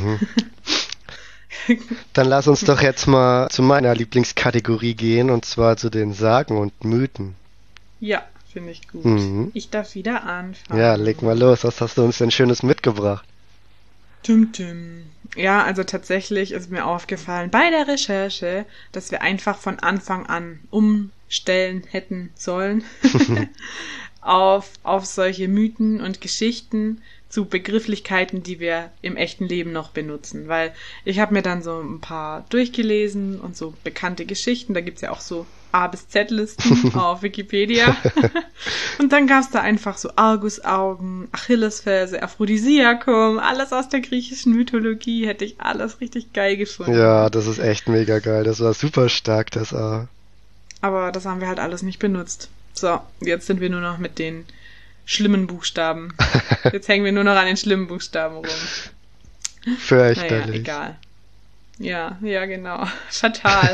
Dann lass uns doch jetzt mal zu meiner Lieblingskategorie gehen, und zwar zu den Sagen und Mythen. Ja, finde ich gut. Ich darf wieder anfangen. Ja, leg mal los. Was hast du uns denn Schönes mitgebracht? Tim. Ja, also tatsächlich ist mir aufgefallen bei der Recherche, dass wir einfach von Anfang an umstellen hätten sollen auf solche Mythen und Geschichten zu Begrifflichkeiten, die wir im echten Leben noch benutzen. Weil ich habe mir dann so ein paar durchgelesen und so bekannte Geschichten, da gibt's ja auch so A bis Z-Listen auf Wikipedia. Und dann gab's da einfach so Argusaugen, Achillesferse, Aphrodisiakum, alles aus der griechischen Mythologie, hätte ich alles richtig geil gefunden. Ja, das ist echt mega geil. Das war super stark, das A. Aber das haben wir halt alles nicht benutzt. So, jetzt sind wir nur noch mit den schlimmen Buchstaben. Jetzt hängen wir nur noch an den schlimmen Buchstaben rum. Fürchterlich. Naja, egal. Ja, genau. Fatal.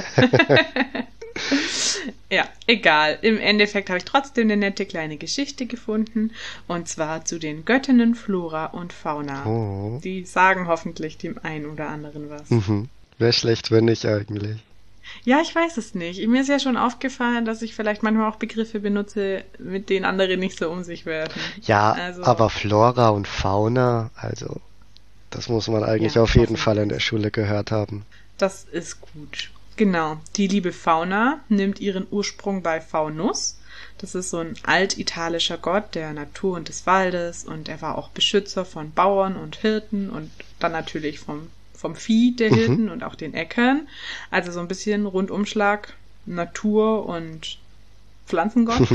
Ja, egal. Im Endeffekt habe ich trotzdem eine nette kleine Geschichte gefunden. Und zwar zu den Göttinnen Flora und Fauna. Oh. Die sagen hoffentlich dem einen oder anderen was. Wäre schlecht, wenn nicht eigentlich. Ja, ich weiß es nicht. Mir ist ja schon aufgefallen, dass ich vielleicht manchmal auch Begriffe benutze, mit denen andere nicht so um sich werfen. Ja, Also, aber Flora und Fauna, also das muss man eigentlich Ja, auf jeden hoffentlich. Fall in der Schule gehört haben. das ist gut. Genau. Die liebe Fauna nimmt ihren Ursprung bei Faunus. Das ist so ein altitalischer Gott der Natur und des Waldes und er war auch Beschützer von Bauern und Hirten und dann natürlich vom vom Vieh der Hirten und auch den Äckern. Also so ein bisschen Rundumschlag Natur und Pflanzengott.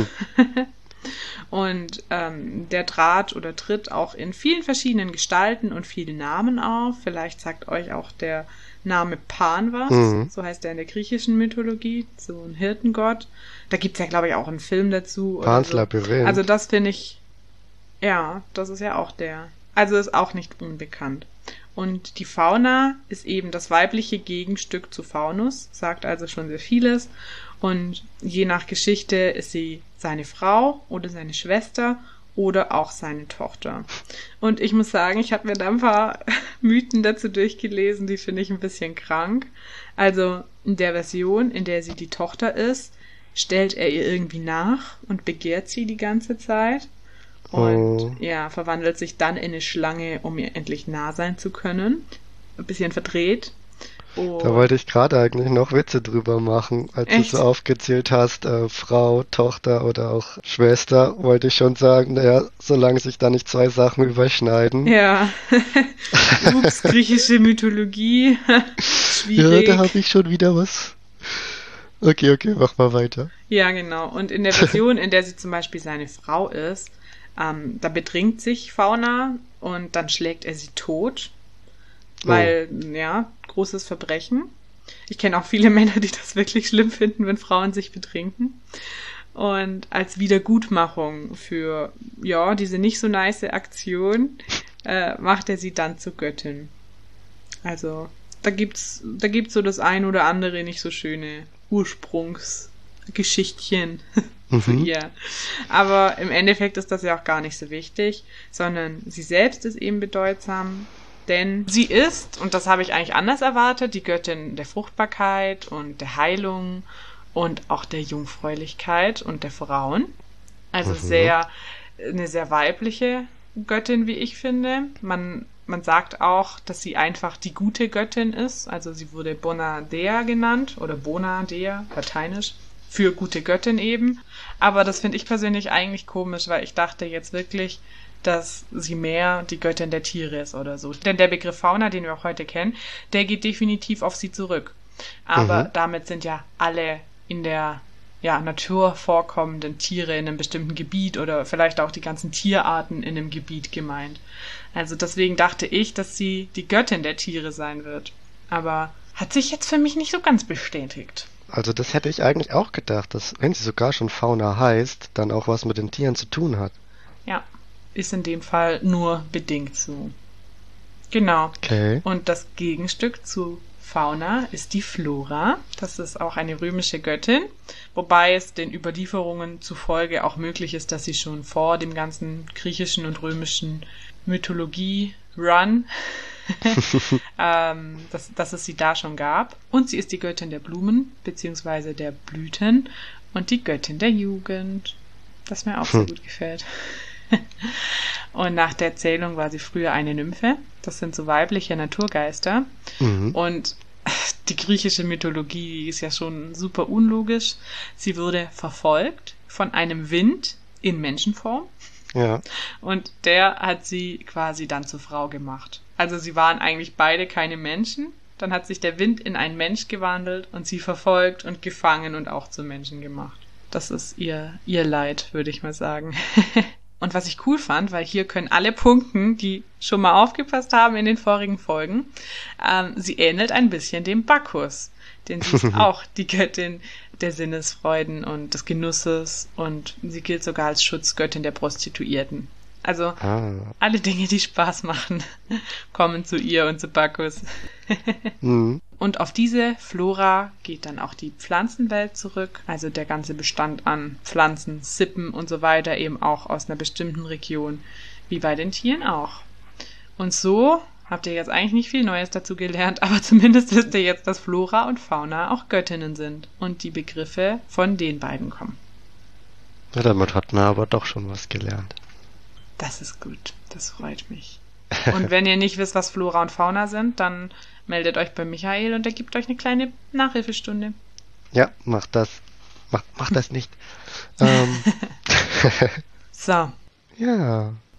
Und der trat oder tritt auch in vielen verschiedenen Gestalten und vielen Namen auf. Vielleicht sagt euch auch der Name Pan was. So heißt er in der griechischen Mythologie. So ein Hirtengott. Da gibt's ja, glaube ich, auch einen Film dazu. Pans Labyrinth. Also das finde ich, ja, das ist ja auch der. Also ist auch nicht unbekannt. Und die Fauna ist eben das weibliche Gegenstück zu Faunus, sagt also schon sehr vieles. Und je nach Geschichte ist sie seine Frau oder seine Schwester oder auch seine Tochter. Und ich muss sagen, ich habe mir da ein paar Mythen dazu durchgelesen, die finde ich ein bisschen krank. Also in der Version, in der sie die Tochter ist, stellt er ihr irgendwie nach und begehrt sie die ganze Zeit. Und verwandelt sich dann in eine Schlange, um ihr endlich nah sein zu können. Ein bisschen verdreht. Da wollte ich gerade eigentlich noch Witze drüber machen, als Echt? du so aufgezählt hast, Frau, Tochter oder auch Schwester, wollte ich schon sagen, naja, solange sich da nicht zwei Sachen überschneiden. Ja. Ups, griechische Mythologie. Schwierig. Ja, da habe ich schon wieder was. Okay, mach mal weiter. Ja, genau. Und in der Version, in der sie zum Beispiel seine Frau ist, da bedringt sich Fauna und dann schlägt er sie tot. Weil, großes Verbrechen. Ich kenne auch viele Männer, die das wirklich schlimm finden, wenn Frauen sich betrinken. Und als Wiedergutmachung für, diese nicht so nice Aktion, macht er sie dann zur Göttin. Also, da gibt's so das ein oder andere nicht so schöne Ursprungsgeschichtchen zu ihr. Aber im Endeffekt ist das ja auch gar nicht so wichtig, sondern sie selbst ist eben bedeutsam. Denn sie ist, und das habe ich eigentlich anders erwartet, die Göttin der Fruchtbarkeit und der Heilung und auch der Jungfräulichkeit und der Frauen. Also eine sehr weibliche Göttin, wie ich finde. Man sagt auch, dass sie einfach die gute Göttin ist. Also sie wurde Bona Dea genannt oder Bona Dea, lateinisch, für gute Göttin eben. Aber das finde ich persönlich eigentlich komisch, weil ich dachte jetzt wirklich, dass sie mehr die Göttin der Tiere ist oder so. Denn der Begriff Fauna, den wir auch heute kennen, der geht definitiv auf sie zurück. Aber damit sind ja alle in der Natur vorkommenden Tiere in einem bestimmten Gebiet oder vielleicht auch die ganzen Tierarten in einem Gebiet gemeint. Also deswegen dachte ich, dass sie die Göttin der Tiere sein wird. Aber hat sich jetzt für mich nicht so ganz bestätigt. Also das hätte ich eigentlich auch gedacht, dass wenn sie sogar schon Fauna heißt, dann auch was mit den Tieren zu tun hat. Ja. Ist in dem Fall nur bedingt so. Genau. Okay. Und das Gegenstück zu Fauna ist die Flora. Das ist auch eine römische Göttin, wobei es den Überlieferungen zufolge auch möglich ist, dass sie schon vor dem ganzen griechischen und römischen Mythologie-Run, dass es sie da schon gab. Und sie ist die Göttin der Blumen bzw. der Blüten und die Göttin der Jugend, das mir auch sehr gut gefällt. Und nach der Erzählung war sie früher eine Nymphe. Das sind so weibliche Naturgeister. Und die griechische Mythologie ist ja schon super unlogisch. Sie wurde verfolgt von einem Wind in Menschenform. Ja. Und der hat sie quasi dann zur Frau gemacht. Also sie waren eigentlich beide keine Menschen. Dann hat sich der Wind in einen Mensch gewandelt und sie verfolgt und gefangen und auch zu Menschen gemacht. Das ist ihr Leid, würde ich mal sagen. Und was ich cool fand, weil hier können alle punkten, die schon mal aufgepasst haben in den vorigen Folgen, sie ähnelt ein bisschen dem Bacchus. Denn sie ist auch die Göttin der Sinnesfreuden und des Genusses und sie gilt sogar als Schutzgöttin der Prostituierten. Also alle Dinge, die Spaß machen, kommen zu ihr und zu Bacchus. Und auf diese Flora geht dann auch die Pflanzenwelt zurück, also der ganze Bestand an Pflanzen, Sippen und so weiter, eben auch aus einer bestimmten Region, wie bei den Tieren auch. Und so habt ihr jetzt eigentlich nicht viel Neues dazu gelernt, aber zumindest wisst ihr jetzt, dass Flora und Fauna auch Göttinnen sind und die Begriffe von den beiden kommen. Ja, damit hat man aber doch schon was gelernt. Das ist gut, das freut mich. Und wenn ihr nicht wisst, was Flora und Fauna sind, dann meldet euch bei Michael und er gibt euch eine kleine Nachhilfestunde. Ja, macht das. Macht das nicht. So. Ja.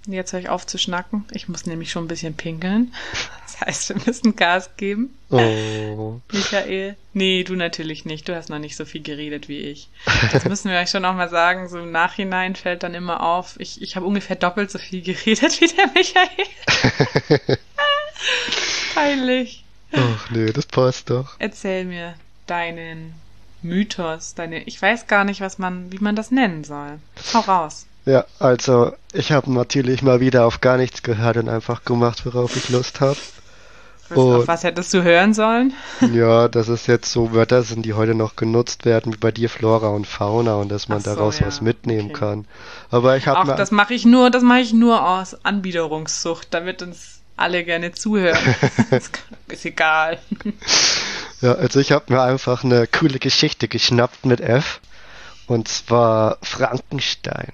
Jetzt höre ich auf zu schnacken. Ich muss nämlich schon ein bisschen pinkeln. Das heißt, wir müssen Gas geben. Oh. Michael? Nee, du natürlich nicht. Du hast noch nicht so viel geredet wie ich. Das müssen wir euch schon auch mal sagen. So im Nachhinein fällt dann immer auf, ich habe ungefähr doppelt so viel geredet wie der Michael. Peinlich. Ach nee, das passt doch. Erzähl mir deinen Mythos, ich weiß gar nicht, wie man das nennen soll. Hau raus. Ja, also ich habe natürlich mal wieder auf gar nichts gehört und einfach gemacht, worauf ich Lust habe. Auf was hättest du hören sollen? Ja, dass es jetzt so Wörter sind, die heute noch genutzt werden, wie bei dir Flora und Fauna und dass man daraus was mitnehmen kann. Aber ich habe das mache ich nur aus Anbiederungssucht, damit uns alle gerne zuhören. Ist egal. Ja, also ich habe mir einfach eine coole Geschichte geschnappt mit F. Und zwar Frankenstein.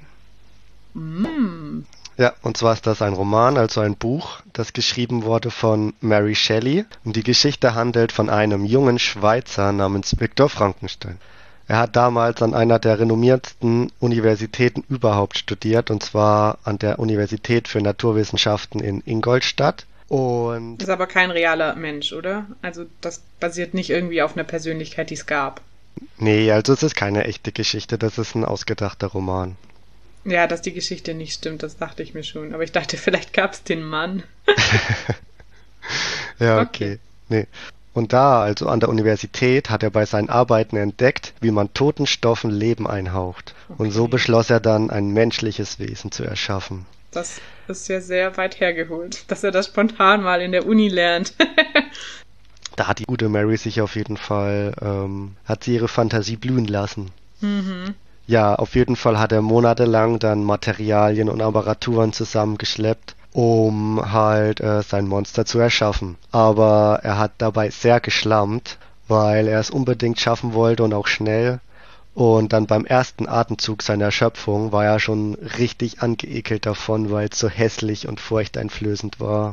Ja, und zwar ist das ein Roman, also ein Buch, das geschrieben wurde von Mary Shelley. Und die Geschichte handelt von einem jungen Schweizer namens Viktor Frankenstein. Er hat damals an einer der renommiertesten Universitäten überhaupt studiert, und zwar an der Universität für Naturwissenschaften in Ingolstadt. Und ist aber kein realer Mensch, oder? Also das basiert nicht irgendwie auf einer Persönlichkeit, die es gab. Nee, also es ist keine echte Geschichte, das ist ein ausgedachter Roman. Ja, dass die Geschichte nicht stimmt, das dachte ich mir schon. Aber ich dachte, vielleicht gab es den Mann. Ja, okay. Nee. Und da, also an der Universität, hat er bei seinen Arbeiten entdeckt, wie man toten Stoffen Leben einhaucht. Okay. Und so beschloss er dann, ein menschliches Wesen zu erschaffen. Das ist ja sehr weit hergeholt, dass er das spontan mal in der Uni lernt. Da hat die gute Mary sich auf jeden Fall, hat sie ihre Fantasie blühen lassen. Mhm. Ja, auf jeden Fall hat er monatelang dann Materialien und Apparaturen zusammengeschleppt, um halt sein Monster zu erschaffen. Aber er hat dabei sehr geschlammt, weil er es unbedingt schaffen wollte und auch schnell. Und dann beim ersten Atemzug seiner Schöpfung war er schon richtig angeekelt davon, weil es so hässlich und furchteinflößend war.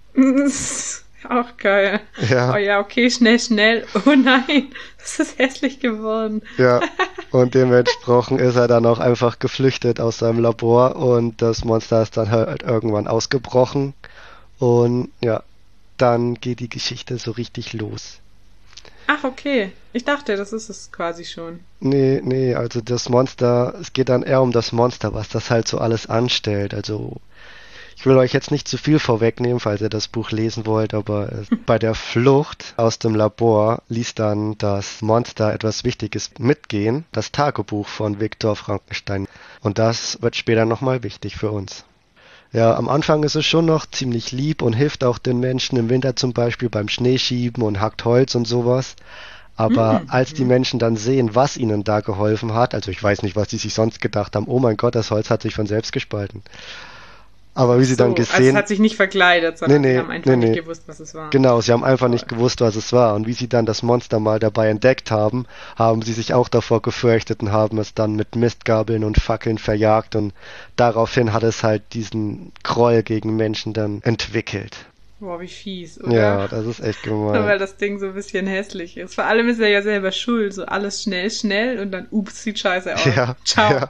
Auch geil. Ja. Oh ja, okay, schnell. Oh nein, das ist hässlich geworden. Ja, und dementsprechend ist er dann auch einfach geflüchtet aus seinem Labor und das Monster ist dann halt irgendwann ausgebrochen. Und ja, dann geht die Geschichte so richtig los. Ach, okay. Ich dachte, das ist es quasi schon. Nee, also das Monster, es geht dann eher um das Monster, was das halt so alles anstellt. Also ich will euch jetzt nicht zu viel vorwegnehmen, falls ihr das Buch lesen wollt, aber bei der Flucht aus dem Labor ließ dann das Monster etwas Wichtiges mitgehen, das Tagebuch von Viktor Frankenstein. Und das wird später nochmal wichtig für uns. Ja, am Anfang ist es schon noch ziemlich lieb und hilft auch den Menschen im Winter zum Beispiel beim Schneeschieben und hackt Holz und sowas. Aber als die Menschen dann sehen, was ihnen da geholfen hat, also ich weiß nicht, was die sich sonst gedacht haben, oh mein Gott, das Holz hat sich von selbst gespalten. Aber wie sie dann gesehen... Also es hat sich nicht verkleidet, sondern sie haben einfach nicht gewusst, was es war. Genau, sie haben einfach nicht gewusst, was es war. Und wie sie dann das Monster mal dabei entdeckt haben, haben sie sich auch davor gefürchtet und haben es dann mit Mistgabeln und Fackeln verjagt. Und daraufhin hat es halt diesen Groll gegen Menschen dann entwickelt. Boah, wie fies, oder? Ja, das ist echt gemein. Nur weil das Ding so ein bisschen hässlich ist. Vor allem ist er ja selber schuld. So alles schnell und dann, sieht scheiße aus. Ja, ciao. Ja.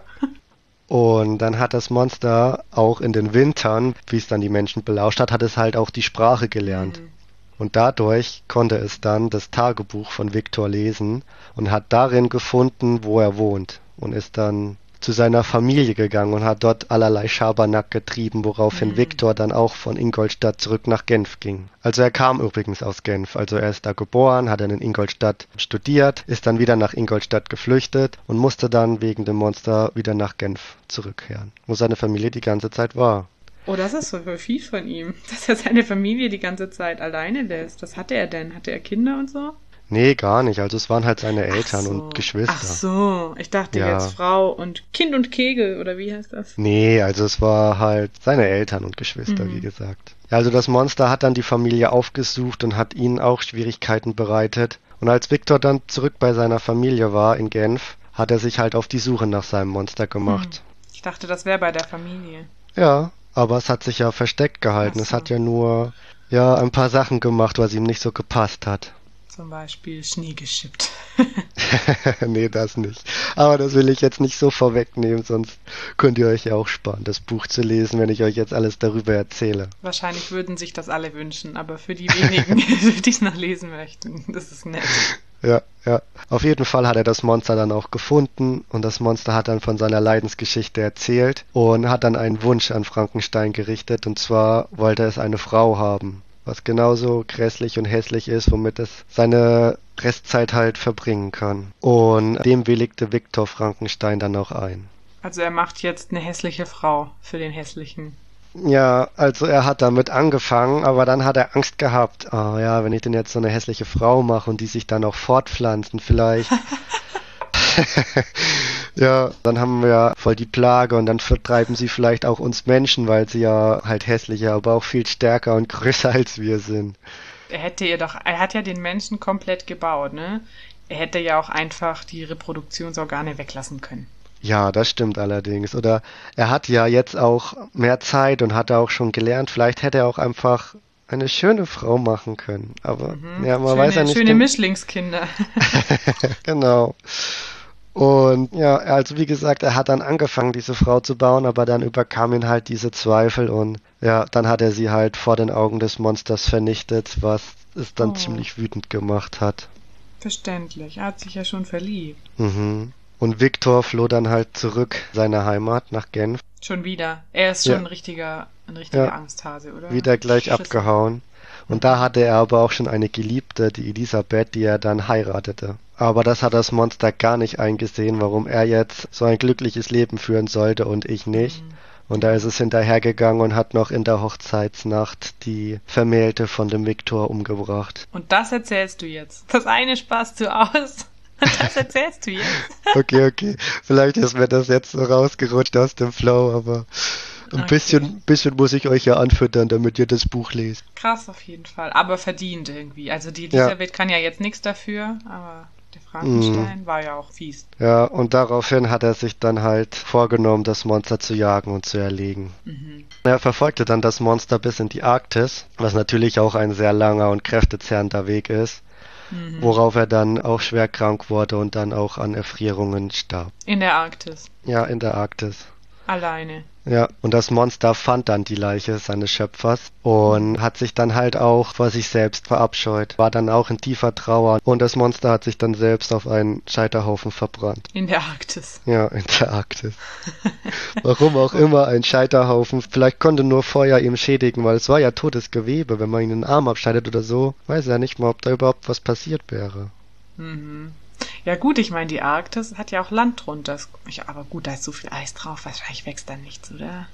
Und dann hat das Monster auch in den Wintern, wie es dann die Menschen belauscht hat, hat es halt auch die Sprache gelernt. Und dadurch konnte es dann das Tagebuch von Viktor lesen und hat darin gefunden, wo er wohnt. Und ist dann zu seiner Familie gegangen und hat dort allerlei Schabernack getrieben, woraufhin Viktor dann auch von Ingolstadt zurück nach Genf ging. Also er kam übrigens aus Genf, also er ist da geboren, hat dann in Ingolstadt studiert, ist dann wieder nach Ingolstadt geflüchtet und musste dann wegen dem Monster wieder nach Genf zurückkehren, wo seine Familie die ganze Zeit war. Oh, das ist so fies von ihm, dass er seine Familie die ganze Zeit alleine lässt. Was hatte er denn? Hatte er Kinder und so? Nee, gar nicht. Also es waren halt seine Eltern und Geschwister. Ach so, ich dachte jetzt Frau und Kind und Kegel, oder wie heißt das? Nee, also es war halt seine Eltern und Geschwister, wie gesagt. Ja, also das Monster hat dann die Familie aufgesucht und hat ihnen auch Schwierigkeiten bereitet. Und als Viktor dann zurück bei seiner Familie war in Genf, hat er sich halt auf die Suche nach seinem Monster gemacht. Ich dachte, das wäre bei der Familie. Ja, aber es hat sich ja versteckt gehalten. Es hat ja nur ein paar Sachen gemacht, was ihm nicht so gepasst hat. Zum Beispiel Schnee geschippt. Nee, das nicht. Aber das will ich jetzt nicht so vorwegnehmen, sonst könnt ihr euch ja auch sparen, das Buch zu lesen, wenn ich euch jetzt alles darüber erzähle. Wahrscheinlich würden sich das alle wünschen, aber für die wenigen, die es noch lesen möchten, das ist nett. Ja, ja. Auf jeden Fall hat er das Monster dann auch gefunden und das Monster hat dann von seiner Leidensgeschichte erzählt und hat dann einen Wunsch an Frankenstein gerichtet und zwar wollte es eine Frau haben, was genauso grässlich und hässlich ist, womit es seine Restzeit halt verbringen kann. Und dem willigte Viktor Frankenstein dann auch ein. Also er macht jetzt eine hässliche Frau für den hässlichen. Ja, also er hat damit angefangen, aber dann hat er Angst gehabt. Ah ja, wenn ich denn jetzt so eine hässliche Frau mache und die sich dann auch fortpflanzen vielleicht. Ja, dann haben wir ja voll die Plage und dann vertreiben sie vielleicht auch uns Menschen, weil sie ja halt hässlicher, aber auch viel stärker und größer als wir sind. Er hat ja den Menschen komplett gebaut, ne? Er hätte ja auch einfach die Reproduktionsorgane weglassen können. Ja, das stimmt allerdings. Oder er hat ja jetzt auch mehr Zeit und hat auch schon gelernt, vielleicht hätte er auch einfach eine schöne Frau machen können. Aber ja, man weiß ja nicht. Schöne Mischlingskinder. Genau. Und ja, also wie gesagt, er hat dann angefangen, diese Frau zu bauen, aber dann überkam ihn halt diese Zweifel und ja, dann hat er sie halt vor den Augen des Monsters vernichtet, was es dann ziemlich wütend gemacht hat. Verständlich, er hat sich ja schon verliebt. Mhm. Und Viktor floh dann halt zurück in seine Heimat nach Genf. Schon wieder. Er ist schon ein richtiger Angsthase, oder? Wieder gleich abgehauen. Und da hatte er aber auch schon eine Geliebte, die Elisabeth, die er dann heiratete. Aber das hat das Monster gar nicht eingesehen, warum er jetzt so ein glückliches Leben führen sollte und ich nicht. Und da ist es hinterhergegangen und hat noch in der Hochzeitsnacht die Vermählte von dem Viktor umgebracht. Und das erzählst du jetzt? Das eine sparst du aus? Und das erzählst du jetzt? Okay. Vielleicht ist mir das jetzt so rausgerutscht aus dem Flow, aber ein bisschen muss ich euch ja anfüttern, damit ihr das Buch lest. Krass auf jeden Fall, aber verdient irgendwie. Also die Elisabeth kann ja jetzt nichts dafür, aber der Frankenstein war ja auch fies. Ja, und daraufhin hat er sich dann halt vorgenommen, das Monster zu jagen und zu erlegen. Er verfolgte dann das Monster bis in die Arktis, was natürlich auch ein sehr langer und kräftezehrender Weg ist. Worauf er dann auch schwer krank wurde und dann auch an Erfrierungen starb. In der Arktis? Ja, in der Arktis. Alleine? Ja, und das Monster fand dann die Leiche seines Schöpfers und hat sich dann halt auch vor sich selbst verabscheut, war dann auch in tiefer Trauer und das Monster hat sich dann selbst auf einen Scheiterhaufen verbrannt. In der Arktis? Ja, in der Arktis. Warum auch immer ein Scheiterhaufen, vielleicht konnte nur Feuer ihm schädigen, weil es war ja totes Gewebe, wenn man ihn den Arm abschneidet oder so, weiß er nicht mal, ob da überhaupt was passiert wäre. Ja gut, ich meine, die Arktis hat ja auch Land drunter. Aber gut, da ist so viel Eis drauf, wahrscheinlich wächst da nichts, oder?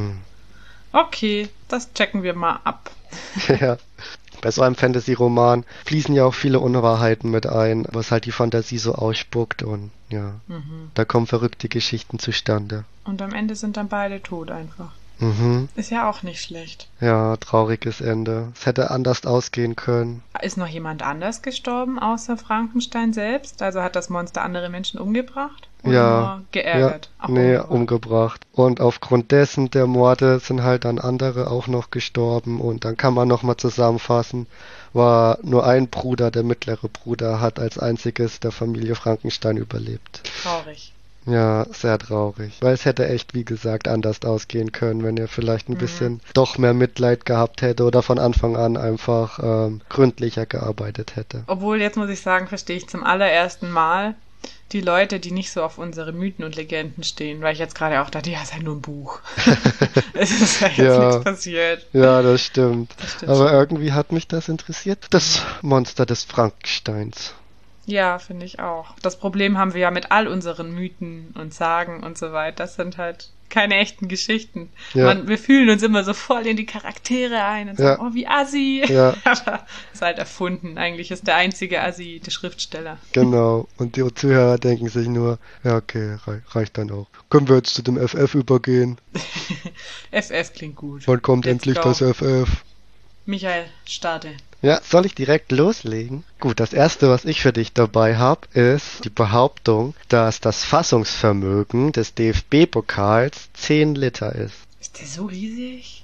Okay, das checken wir mal ab. Ja, bei so einem Fantasy-Roman fließen ja auch viele Unwahrheiten mit ein, was halt die Fantasie so ausspuckt und ja, da kommen verrückte Geschichten zustande. Und am Ende sind dann beide tot einfach. Ist ja auch nicht schlecht. Ja, trauriges Ende. Es hätte anders ausgehen können. Ist noch jemand anders gestorben, außer Frankenstein selbst? Also hat das Monster andere Menschen umgebracht? Oder nur geärgert? Ja, nee, umgebracht. Und aufgrund dessen der Morde sind halt dann andere auch noch gestorben. Und dann kann man nochmal zusammenfassen, war nur ein Bruder, der mittlere Bruder, hat als einziges der Familie Frankenstein überlebt. Traurig. Ja, sehr traurig. Weil es hätte echt, wie gesagt, anders ausgehen können, wenn er vielleicht ein bisschen doch mehr Mitleid gehabt hätte oder von Anfang an einfach gründlicher gearbeitet hätte. Obwohl, jetzt muss ich sagen, verstehe ich zum allerersten Mal die Leute, die nicht so auf unsere Mythen und Legenden stehen, weil ich jetzt gerade auch dachte, ja, ist ja nur ein Buch. Es ist ja jetzt nichts passiert. Ja, das stimmt. Aber irgendwie hat mich das interessiert. Das Monster des Frankensteins. Ja, finde ich auch. Das Problem haben wir ja mit all unseren Mythen und Sagen und so weiter. Das sind halt keine echten Geschichten. Ja. Wir fühlen uns immer so voll in die Charaktere ein und sagen, oh, wie Assi. Ja. Aber ist halt erfunden. Eigentlich ist der einzige Assi der Schriftsteller. Genau. Und die Zuhörer denken sich nur, ja, okay, reicht dann auch. Können wir jetzt zu dem FF übergehen? FF klingt gut. Wann kommt endlich das FF? Michael, starte. Ja, soll ich direkt loslegen? Gut, das erste, was ich für dich dabei habe, ist die Behauptung, dass das Fassungsvermögen des DFB-Pokals 10 Liter ist. Ist der so riesig?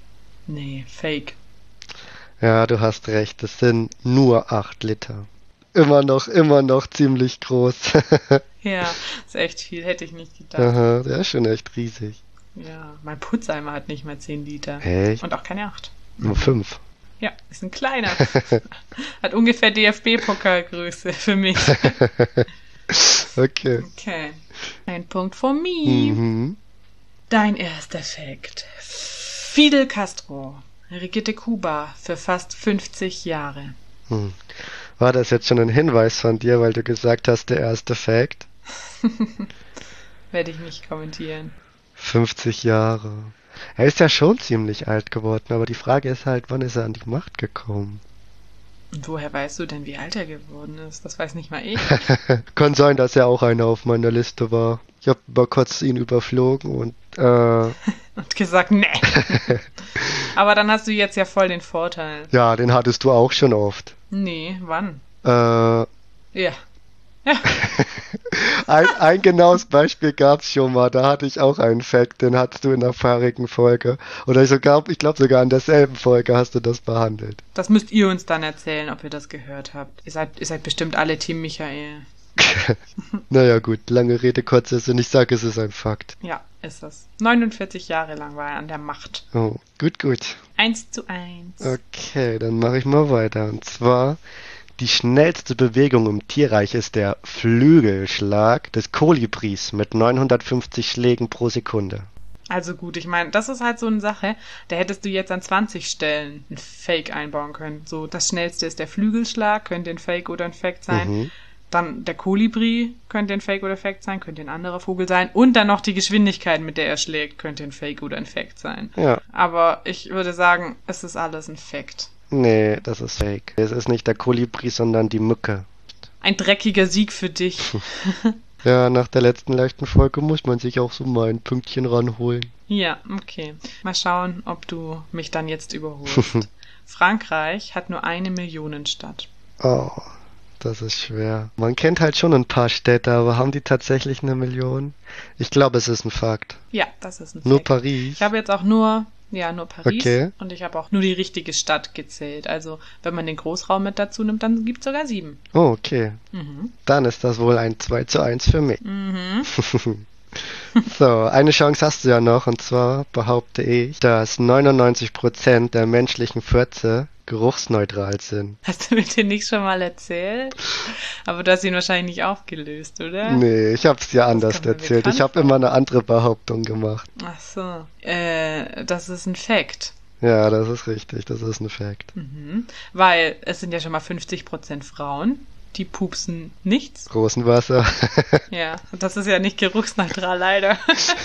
Nee, fake. Ja, du hast recht, es sind nur 8 Liter. immer noch ziemlich groß. Ja, ist echt viel, hätte ich nicht gedacht. Aha, der ist schon echt riesig. Ja, mein Putzeimer hat nicht mal 10 Liter. Echt? Und auch keine 8. Nur 5. Ja, ist ein kleiner. Hat ungefähr DFB-Pokalgröße für mich. Okay. Okay. Ein Punkt for me. Mhm. Dein erster Fakt. Fidel Castro regierte Kuba für fast 50 Jahre. War das jetzt schon ein Hinweis von dir, weil du gesagt hast, der erste Fact? Werde ich nicht kommentieren. 50 Jahre. Er ist ja schon ziemlich alt geworden, aber die Frage ist halt, wann ist er an die Macht gekommen? Und woher weißt du denn, wie alt er geworden ist? Das weiß nicht mal ich. Kann sein, dass er auch einer auf meiner Liste war. Ich habe mal kurz ihn überflogen und Und gesagt, nee. Aber dann hast du jetzt ja voll den Vorteil. ja, den hattest du auch schon oft. Nee, wann? Äh, Ja. ein genaues Beispiel gab's schon mal. Da hatte ich auch einen Fact, den hattest du in der vorigen Folge. Oder ich glaube sogar in derselben Folge hast du das behandelt. Das müsst ihr uns dann erzählen, ob ihr das gehört habt. Ihr seid bestimmt alle Team Michael. Naja gut, lange Rede, kurzer Sinn. Ich sage, es ist ein Fakt. Ja, ist es. 49 Jahre lang war er an der Macht. Oh, gut. 1:1. Okay, dann mache ich mal weiter. Und zwar, die schnellste Bewegung im Tierreich ist der Flügelschlag des Kolibris mit 950 Schlägen pro Sekunde. Also gut, ich meine, das ist halt so eine Sache, da hättest du jetzt an 20 Stellen ein Fake einbauen können. So, das schnellste ist der Flügelschlag, könnte ein Fake oder ein Fact sein. Mhm. Dann der Kolibri könnte ein Fake oder Fact sein, könnte ein anderer Vogel sein. Und dann noch die Geschwindigkeit, mit der er schlägt, könnte ein Fake oder ein Fact sein. Ja. Aber ich würde sagen, es ist alles ein Fact. Nee, das ist Fake. Es ist nicht der Kolibri, sondern die Mücke. Ein dreckiger Sieg für dich. Ja, nach der letzten leichten Folge muss man sich auch so mal ein Pünktchen ranholen. Ja, okay. Mal schauen, ob du mich dann jetzt überholst. Frankreich hat nur eine Millionenstadt. Oh, das ist schwer. Man kennt halt schon ein paar Städte, aber haben die tatsächlich eine Million? Ich glaube, es ist ein Fakt. Ja, das ist ein Nur Fact. Paris. Ich habe jetzt auch nur Paris. Okay. Und ich habe auch nur die richtige Stadt gezählt. Also, wenn man den Großraum mit dazu nimmt, dann gibt es sogar 7. Oh, okay. Mhm. Dann ist das wohl ein 2:1 für mich. Mhm. So, eine Chance hast du ja noch, und zwar behaupte ich, dass 99% der menschlichen Fürze geruchsneutral sind. Hast du mir den nicht schon mal erzählt? Aber du hast ihn wahrscheinlich nicht aufgelöst, oder? Nee, ich hab's dir anders kommt mir erzählt. bekannt Ich habe immer eine andere Behauptung gemacht. Ach so. Das ist ein Fact. Ja, das ist richtig, das ist ein Fact. Mhm. Weil es sind ja schon mal 50% Frauen, die pupsen nichts. Rosenwasser. Ja, und das ist ja nicht geruchsneutral, leider.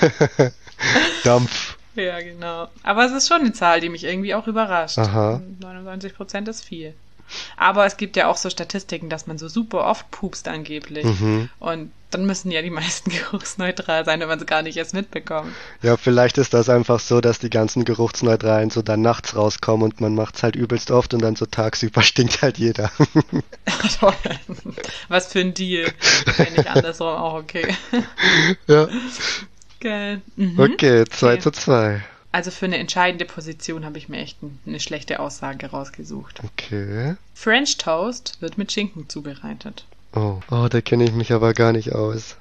Dampf. Ja, genau. Aber es ist schon eine Zahl, die mich irgendwie auch überrascht. Aha. 99% ist viel. Aber es gibt ja auch so Statistiken, dass man so super oft pupst angeblich. Mhm. Und dann müssen ja die meisten geruchsneutral sein, wenn man es gar nicht erst mitbekommt. Ja, vielleicht ist das einfach so, dass die ganzen Geruchsneutralen so dann nachts rauskommen und man macht's halt übelst oft und dann so tagsüber stinkt halt jeder. Toll. Was für ein Deal. Wenn nicht andersrum auch okay. Ja. Geil. Mhm. Okay, 2:2. Also für eine entscheidende Position habe ich mir echt eine schlechte Aussage rausgesucht. Okay. French Toast wird mit Schinken zubereitet. Oh, da kenne ich mich aber gar nicht aus.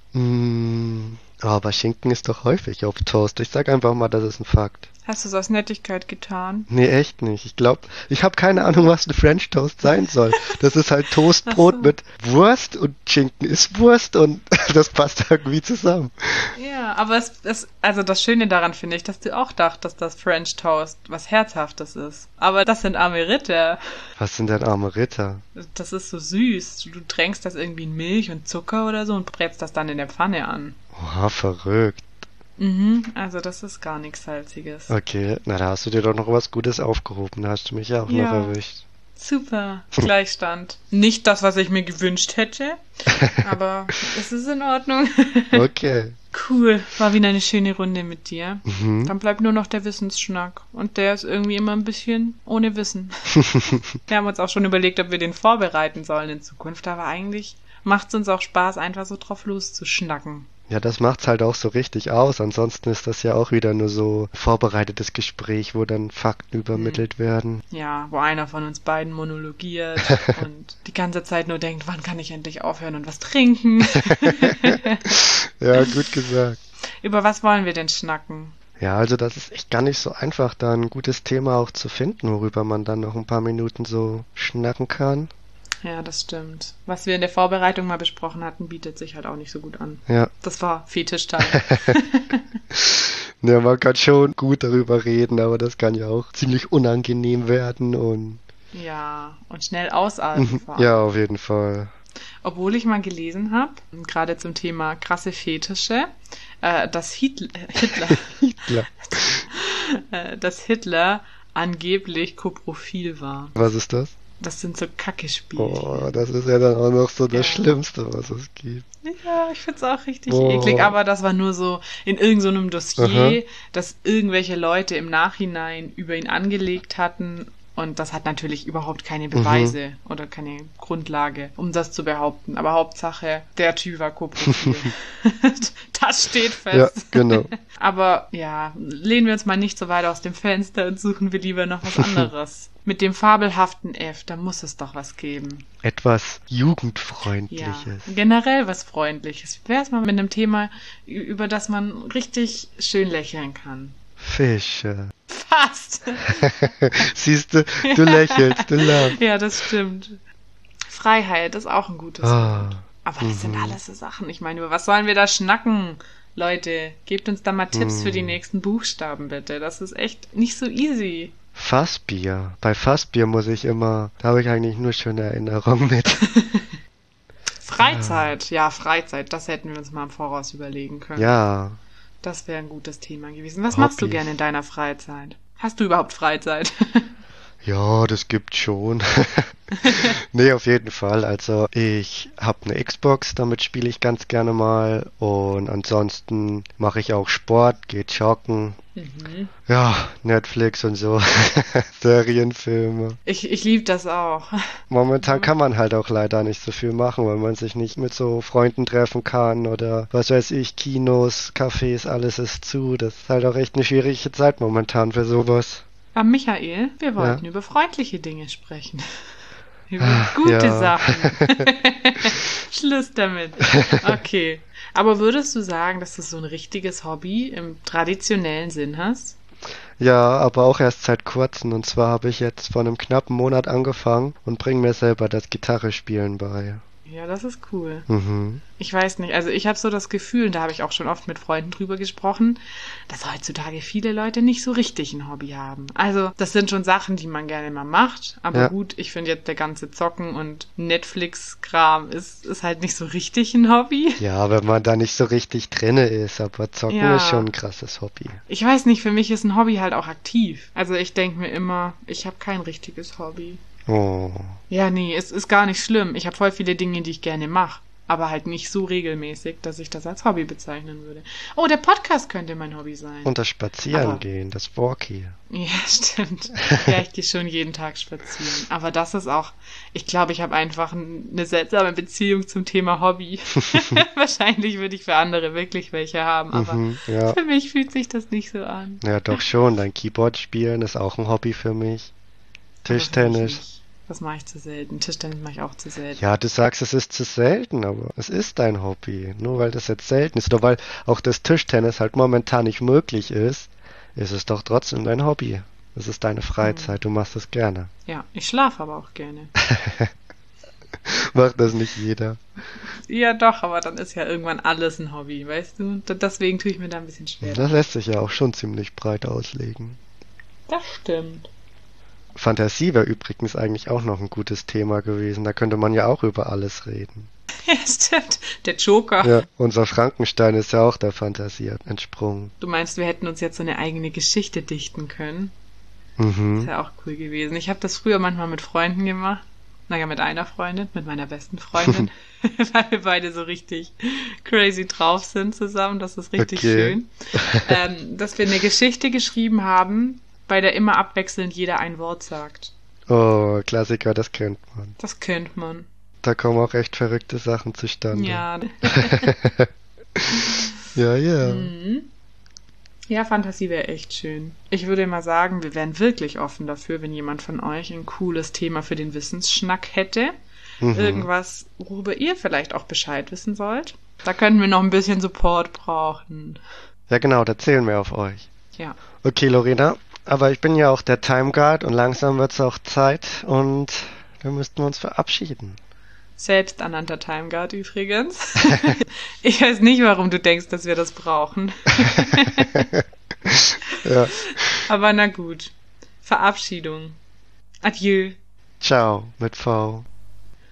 Aber Schinken ist doch häufig auf Toast. Ich sag einfach mal, das ist ein Fakt. Hast du es aus Nettigkeit getan? Nee, echt nicht. Ich glaube, ich habe keine Ahnung, was ein French Toast sein soll. Das ist halt Toastbrot Ach so. mit Wurst und Schinken ist Wurst und das passt irgendwie zusammen. Ja, aber also das Schöne daran finde ich, dass du auch dachtest, dass French Toast was Herzhaftes ist. Aber das sind arme Ritter. Was sind denn arme Ritter? Das ist so süß. Du tränkst das irgendwie in Milch und Zucker oder so und brätst das dann in der Pfanne an. Oha, verrückt. Mhm, also das ist gar nichts Salziges. Okay, na da hast du dir doch noch was Gutes aufgehoben. Da hast du mich ja auch Ja. noch erwischt. Super, Gleichstand. Nicht das, was ich mir gewünscht hätte, aber es ist in Ordnung. Okay. Cool, war wieder eine schöne Runde mit dir. Mhm. Dann bleibt nur noch der Wissensschnack. Und der ist irgendwie immer ein bisschen ohne Wissen. Wir haben uns auch schon überlegt, ob wir den vorbereiten sollen in Zukunft, aber eigentlich macht es uns auch Spaß, einfach so drauf loszuschnacken. Ja, das macht's halt auch so richtig aus. Ansonsten ist das ja auch wieder nur so vorbereitetes Gespräch, wo dann Fakten übermittelt werden. Ja, wo einer von uns beiden monologiert und die ganze Zeit nur denkt, wann kann ich endlich aufhören und was trinken? Ja, gut gesagt. Über was wollen wir denn schnacken? Ja, also das ist echt gar nicht so einfach, da ein gutes Thema auch zu finden, worüber man dann noch ein paar Minuten so schnacken kann. Ja, das stimmt. Was wir in der Vorbereitung mal besprochen hatten, bietet sich halt auch nicht so gut an. Ja. Das war Fetischteil. Ja, man kann schon gut darüber reden, aber das kann ja auch ziemlich unangenehm werden und... Ja, und schnell ausatmen vor allem. Ja, auf jeden Fall. Obwohl ich mal gelesen habe, gerade zum Thema krasse Fetische, dass Hitler angeblich koprophil war. Was ist das? Das sind so Kacke-Spiele. Oh, das ist ja dann auch noch so das Schlimmste, was es gibt. Ja, ich find's auch richtig eklig, aber das war nur so in irgendeinem Dossier, das irgendwelche Leute im Nachhinein über ihn angelegt hatten. Und das hat natürlich überhaupt keine Beweise oder keine Grundlage, um das zu behaupten. Aber Hauptsache, der Typ war koprophil. Das steht fest. Ja, genau. Aber ja, lehnen wir uns mal nicht so weit aus dem Fenster und suchen wir lieber noch was anderes. Mit dem fabelhaften F, da muss es doch was geben. Etwas Jugendfreundliches. Ja, generell was Freundliches. Wie wär's mal mit einem Thema, über das man richtig schön lächeln kann? Fische. Fast. Siehst du, du lächelst, du lachst. Ja, das stimmt. Freiheit ist auch ein gutes Wort. Aber das sind alles so Sachen. Ich meine, über was sollen wir da schnacken? Leute, gebt uns da mal Tipps für die nächsten Buchstaben, bitte. Das ist echt nicht so easy. Fassbier. Bei Fassbier da habe ich eigentlich nur schöne Erinnerungen mit. Freizeit. Ja, Freizeit. Das hätten wir uns mal im Voraus überlegen können. Ja. Das wäre ein gutes Thema gewesen. Was machst du gerne in deiner Freizeit? Hast du überhaupt Freizeit? Ja, das gibt's schon. Nee, auf jeden Fall. Also ich habe eine Xbox, damit spiele ich ganz gerne mal. Und ansonsten mache ich auch Sport, gehe joggen. Ja, Netflix und so. Serienfilme. Ich liebe das auch. Momentan kann man halt auch leider nicht so viel machen, weil man sich nicht mit so Freunden treffen kann oder was weiß ich, Kinos, Cafés, alles ist zu. Das ist halt auch echt eine schwierige Zeit momentan für sowas. Aber Michael, wir wollten über freundliche Dinge sprechen. Über gute Sachen. Schluss damit. Okay. Aber würdest du sagen, dass du so ein richtiges Hobby im traditionellen Sinn hast? Ja, aber auch erst seit kurzem. Und zwar habe ich jetzt vor einem knappen Monat angefangen und bringe mir selber das Gitarrespielen bei. Ja, das ist cool. Ich weiß nicht, also ich habe so das Gefühl, und da habe ich auch schon oft mit Freunden drüber gesprochen, dass heutzutage viele Leute nicht so richtig ein Hobby haben. Also das sind schon Sachen, die man gerne mal macht, aber gut, ich finde jetzt der ganze Zocken und Netflix-Kram ist halt nicht so richtig ein Hobby. Ja, wenn man da nicht so richtig drinne ist, aber Zocken ist schon ein krasses Hobby. Ich weiß nicht, für mich ist ein Hobby halt auch aktiv. Also ich denke mir immer, ich habe kein richtiges Hobby. Oh. Ja, nee, es ist gar nicht schlimm. Ich habe voll viele Dinge, die ich gerne mache. Aber halt nicht so regelmäßig, dass ich das als Hobby bezeichnen würde. Oh, der Podcast könnte mein Hobby sein. Und das Spazierengehen, das Walkie. Ja, stimmt. Ja, ich gehe schon jeden Tag spazieren. Aber das ist auch, ich glaube, ich habe einfach eine seltsame Beziehung zum Thema Hobby. Wahrscheinlich würde ich für andere wirklich welche haben, aber für mich fühlt sich das nicht so an. Ja, doch schon. Dein Keyboard spielen ist auch ein Hobby für mich. Tischtennis. Das mache ich zu selten. Tischtennis mache ich auch zu selten. Ja, du sagst, es ist zu selten, aber es ist dein Hobby. Nur weil das jetzt selten ist, oder weil auch das Tischtennis halt momentan nicht möglich ist es doch trotzdem dein Hobby. Es ist deine Freizeit, du machst es gerne. Ja, ich schlafe aber auch gerne. Macht das nicht jeder? Ja, doch, aber dann ist ja irgendwann alles ein Hobby, weißt du? Deswegen tue ich mir da ein bisschen schwer. Das lässt sich ja auch schon ziemlich breit auslegen. Das stimmt. Fantasie wäre übrigens eigentlich auch noch ein gutes Thema gewesen. Da könnte man ja auch über alles reden. Ja, stimmt. Der Joker. Ja, unser Frankenstein ist ja auch der Fantasie entsprungen. Du meinst, wir hätten uns jetzt so eine eigene Geschichte dichten können? Das wäre ja auch cool gewesen. Ich habe das früher manchmal mit Freunden gemacht. Naja, mit einer Freundin, mit meiner besten Freundin. Weil wir beide so richtig crazy drauf sind zusammen. Das ist richtig schön. Dass wir eine Geschichte geschrieben haben, bei der immer abwechselnd jeder ein Wort sagt. Oh, Klassiker, das kennt man. Das kennt man. Da kommen auch echt verrückte Sachen zustande. Ja. Ja, ja. Ja, Fantasie wäre echt schön. Ich würde mal sagen, wir wären wirklich offen dafür, wenn jemand von euch ein cooles Thema für den Wissensschnack hätte. Irgendwas, worüber ihr vielleicht auch Bescheid wissen wollt. Da könnten wir noch ein bisschen Support brauchen. Ja, genau, da zählen wir auf euch. Ja. Okay, Lorena, aber ich bin ja auch der Time Guard und langsam wird es auch Zeit und dann müssten wir uns verabschieden. Selbsternannter Time Guard übrigens. Ich weiß nicht, warum du denkst, dass wir das brauchen. Ja. Aber na gut. Verabschiedung. Adieu. Ciao mit V.